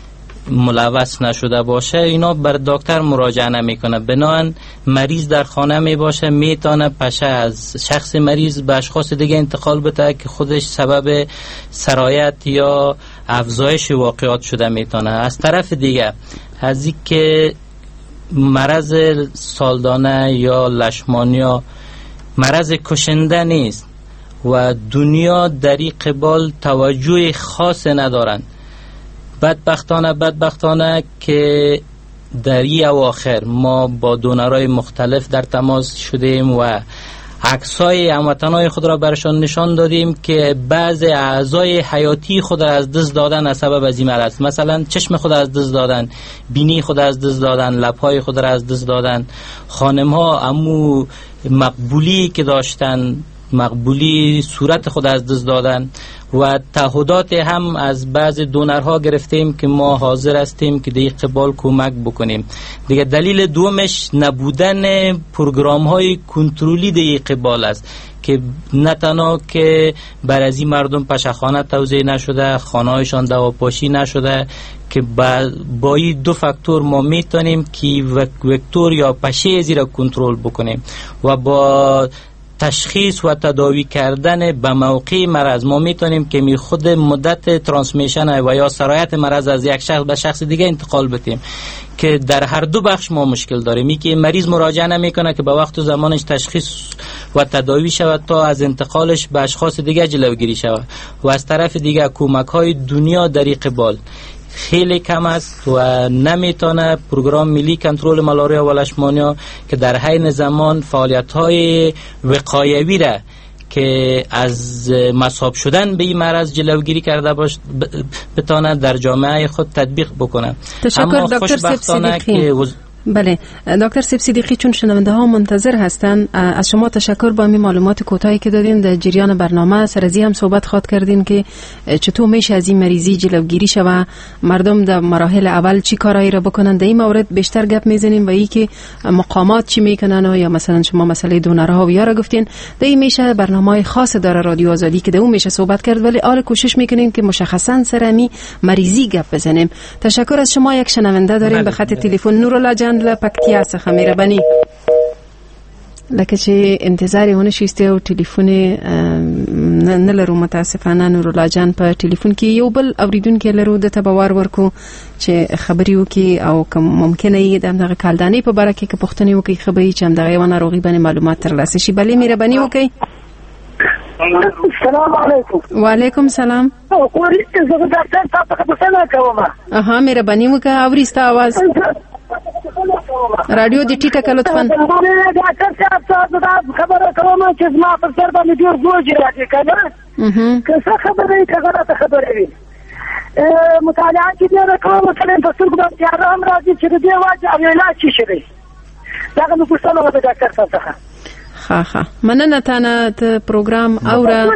ملوث نشده باشه اینا بر دکتر مراجعه نمیکنه. بنابراین مریض در خانه می باشه میتونه پشه از شخص مریض به اشخاص دیگه انتقال بده که خودش سبب سرایت یا افزایش واقعات شده میتونه. از طرف دیگه از این که مرض سالدانه یا لشمانیا مرض کشنده نیست و دنیا در این قبال توجه خاص ندارن. بدبختانه بدبختانه که در این اواخر ما با دونرهای مختلف در تماس شدیم و عکسای هموطنای خود را برشان نشان دادیم که بعض اعضای حیاتی خود را از دست دادن از سبب از این مرض. مثلا چشم خود را از دست دادن، بینی خود را از دست دادن، لبهای خود را از دست دادن. خانم ها امو مقبولی که داشتن، مقبولی صورت خود از دست دادن و تعهدات هم از بعض دونرها گرفتیم که ما حاضر هستیم که در قبال کمک بکنیم. دیگه دلیل دومش نبودن پروگرام های کنترلی در قبال است که نه تنها که بر از این مردم پشخانه توزیع نشده، خانه هایشان دواپاشی نشده که با, با این دو فاکتور ما میتونیم که وکتور یا پشه زیر کنترل بکنیم و با تشخیص و تداوی کردن به موقع مرض ما میتونیم که می خود مدت ترانسمیشن و یا سرایت مرض از یک شخص به شخص دیگه انتقال بدیم که در هر دو بخش ما مشکل داریم. این که مریض مراجعه نمیکنه که به وقت و زمانش تشخیص و تداوی شود تا از انتقالش به اشخاص دیگه جلوگیری شود و از طرف دیگه کمک های دنیا در این قبال خیلی کم است و نمیتونه پروگرام ملی کنترل ملاریا و لشمانیا که در حین زمان فعالیت‌های وقایوی را که از مصاب شدن به این مرض جلوگیری کرده باش بتونه در جامعه خود تطبیق بکنه. اما خوشبختانه که بله دکتر سیب صدیقی، چون شنونده ها منتظر هستن از شما تشکر با این معلومات کوتاهی که دادین در جریان برنامه. سر از هم صحبت خواد کردین که چطور میشه از این مریضی جلوگیری شود، مردم در مراحل اول چی کارایی را بکنن. در این مورد بیشتر گپ میزنیم و ای که مقامات چی میکنن یا مثلا شما مسئله دونرها و یا را گفتین. در این میشه برنامه خاص داره رادیو آزادی که در اون میشه صحبت کرد، ولی آل کوشش میکنیم که مشخصا سر امی مریضی گپ بزنیم. تشکر از شما. یک شنونده داریم به خط تلفن. نورالله جان له پکتیا څخه مهرباني لکه چې انتظار یې ونشئ او ټلیفون نه لرو متاسفانه. نورالله جان په ټلیفون کې یو بل اوریدونکي لرو د تبوار ورکو چې خبري وکي او کوم ممکنه یې د دغه کالدانې په باره کې که پوښتنې وکي خبري چې دغه یو ناروغي باندې معلومات ترلاسه شي. بلې مهرباني وکړئ. السلام علیکم. وعلیکم سلام. کوری زه ډاکټر صاحب ته پوښتنه کوم. اها مهرباني وکړه اوري ستا आवाज رادیو دې ټیټه کړه لطفا. ډاکټر صاحب ته خبره کوم چې زما په سر باندې ډېر بوج راځي کنه. که څه خبره یې کغه ته خبره وي مطالعه کې دې کوم مثلا په څو د تیار هم راځي چې دې واجب او علاج شي. دا کوم پوښتنه وکړه ډاکټر صاحب ته. ها ها مننه تانه ته پروګرام اوره.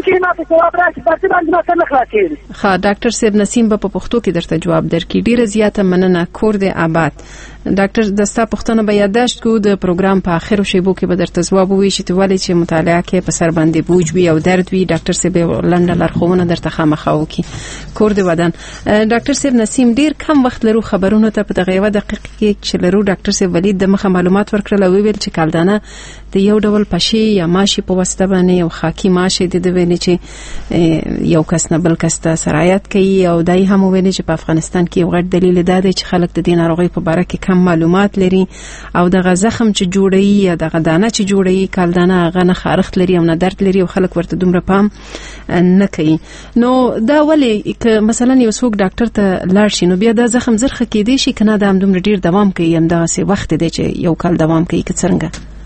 ها ډاکټر صاحب نسیم به په پښتو کې درته جواب درکړي. ډیره زیاته مننه. کور دې آباد. ډاکټر دستا پښتنه به یادداشت کو د پروګرام په اخر شیبو کې به درته ځواب ووي چې ولې چې مطالعه کې په سر باندې بوج وي او درد وي. ډاکټر صاحب لنډه لارښوونه درته خامخا وکړي. کور دې ودان. ډاکټر صاحب نسیم ډیر کم وخت لرو خبرونه ته په دغه یو دقیقه کې چې لرو. ډاکټر صاحب ولید د مخه معلومات ورکړل او ویل چې کالدانه د یو ډول پشي یا ماشي په واسطه باندې یو خاکی ماشي د ویل چې یو کس نه بل کس ته سرایت کوي او دای هم ویل چې په افغانستان کې یو غټ دلیل دا دی چې خلک د دې ناروغي په اړه کې کم معلومات لري او دغه زخم چې جوړي یا دغه دانه چې جوړي کالدانه هغه نه خارښت لري او نه درد لري او خلک ورته دومره پام نه کوي. نو دا ولې ک مثلا یو څوک ډاکټر ته لاړ شي نو بیا دا زخم زرخه کېدی شي کنه دا هم دومره ډیر دوام کوي هم دا سه وخت دی چې یو کال دوام کوي که څنګه؟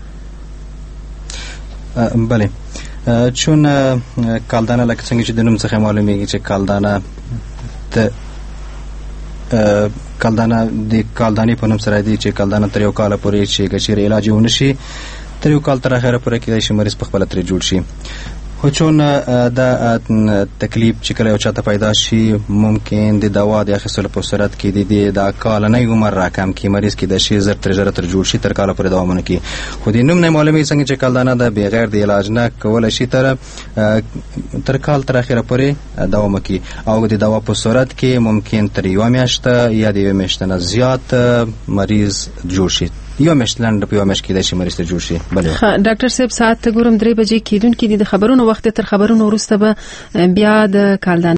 بله چون کالدانه لکه څنګه چې د نوم څخه معلومیږي چې کالدانه د کالدانه د کالدانی په نوم سره دی چې کالدانه تر یو کال پورې چې کچیر علاج ونه شي تر یو کال تر اخره پورې کې شي مریض په خپل تر جوړ شي. خو چون دا تکلیف چې کله یو چاته پیدا شي ممکن د دوا د اخیستلو په صورت کې د د کال نه عمر راکم کې مریض کې د شي زر تر زر تر جوړ شي تر کال پورې دوام نه کوي. خو د نوم نه معلومه څنګه چې کالدانه د بغیر د علاج نه کول شي تر تر کال تر اخره پورې دوام کوي او د دوا په صورت کې ممکن تر یو میاشت یا د یو میاشت نه زیات مریض جوړ شي. یو مشلند په یو مش کې د شي مریض ته جوړ شي. بله ډاکټر صاحب ساعت ته ګورم درې بجې کېدون کې د خبرونو وخت تر خبرونو وروسته به بیا د کالدانه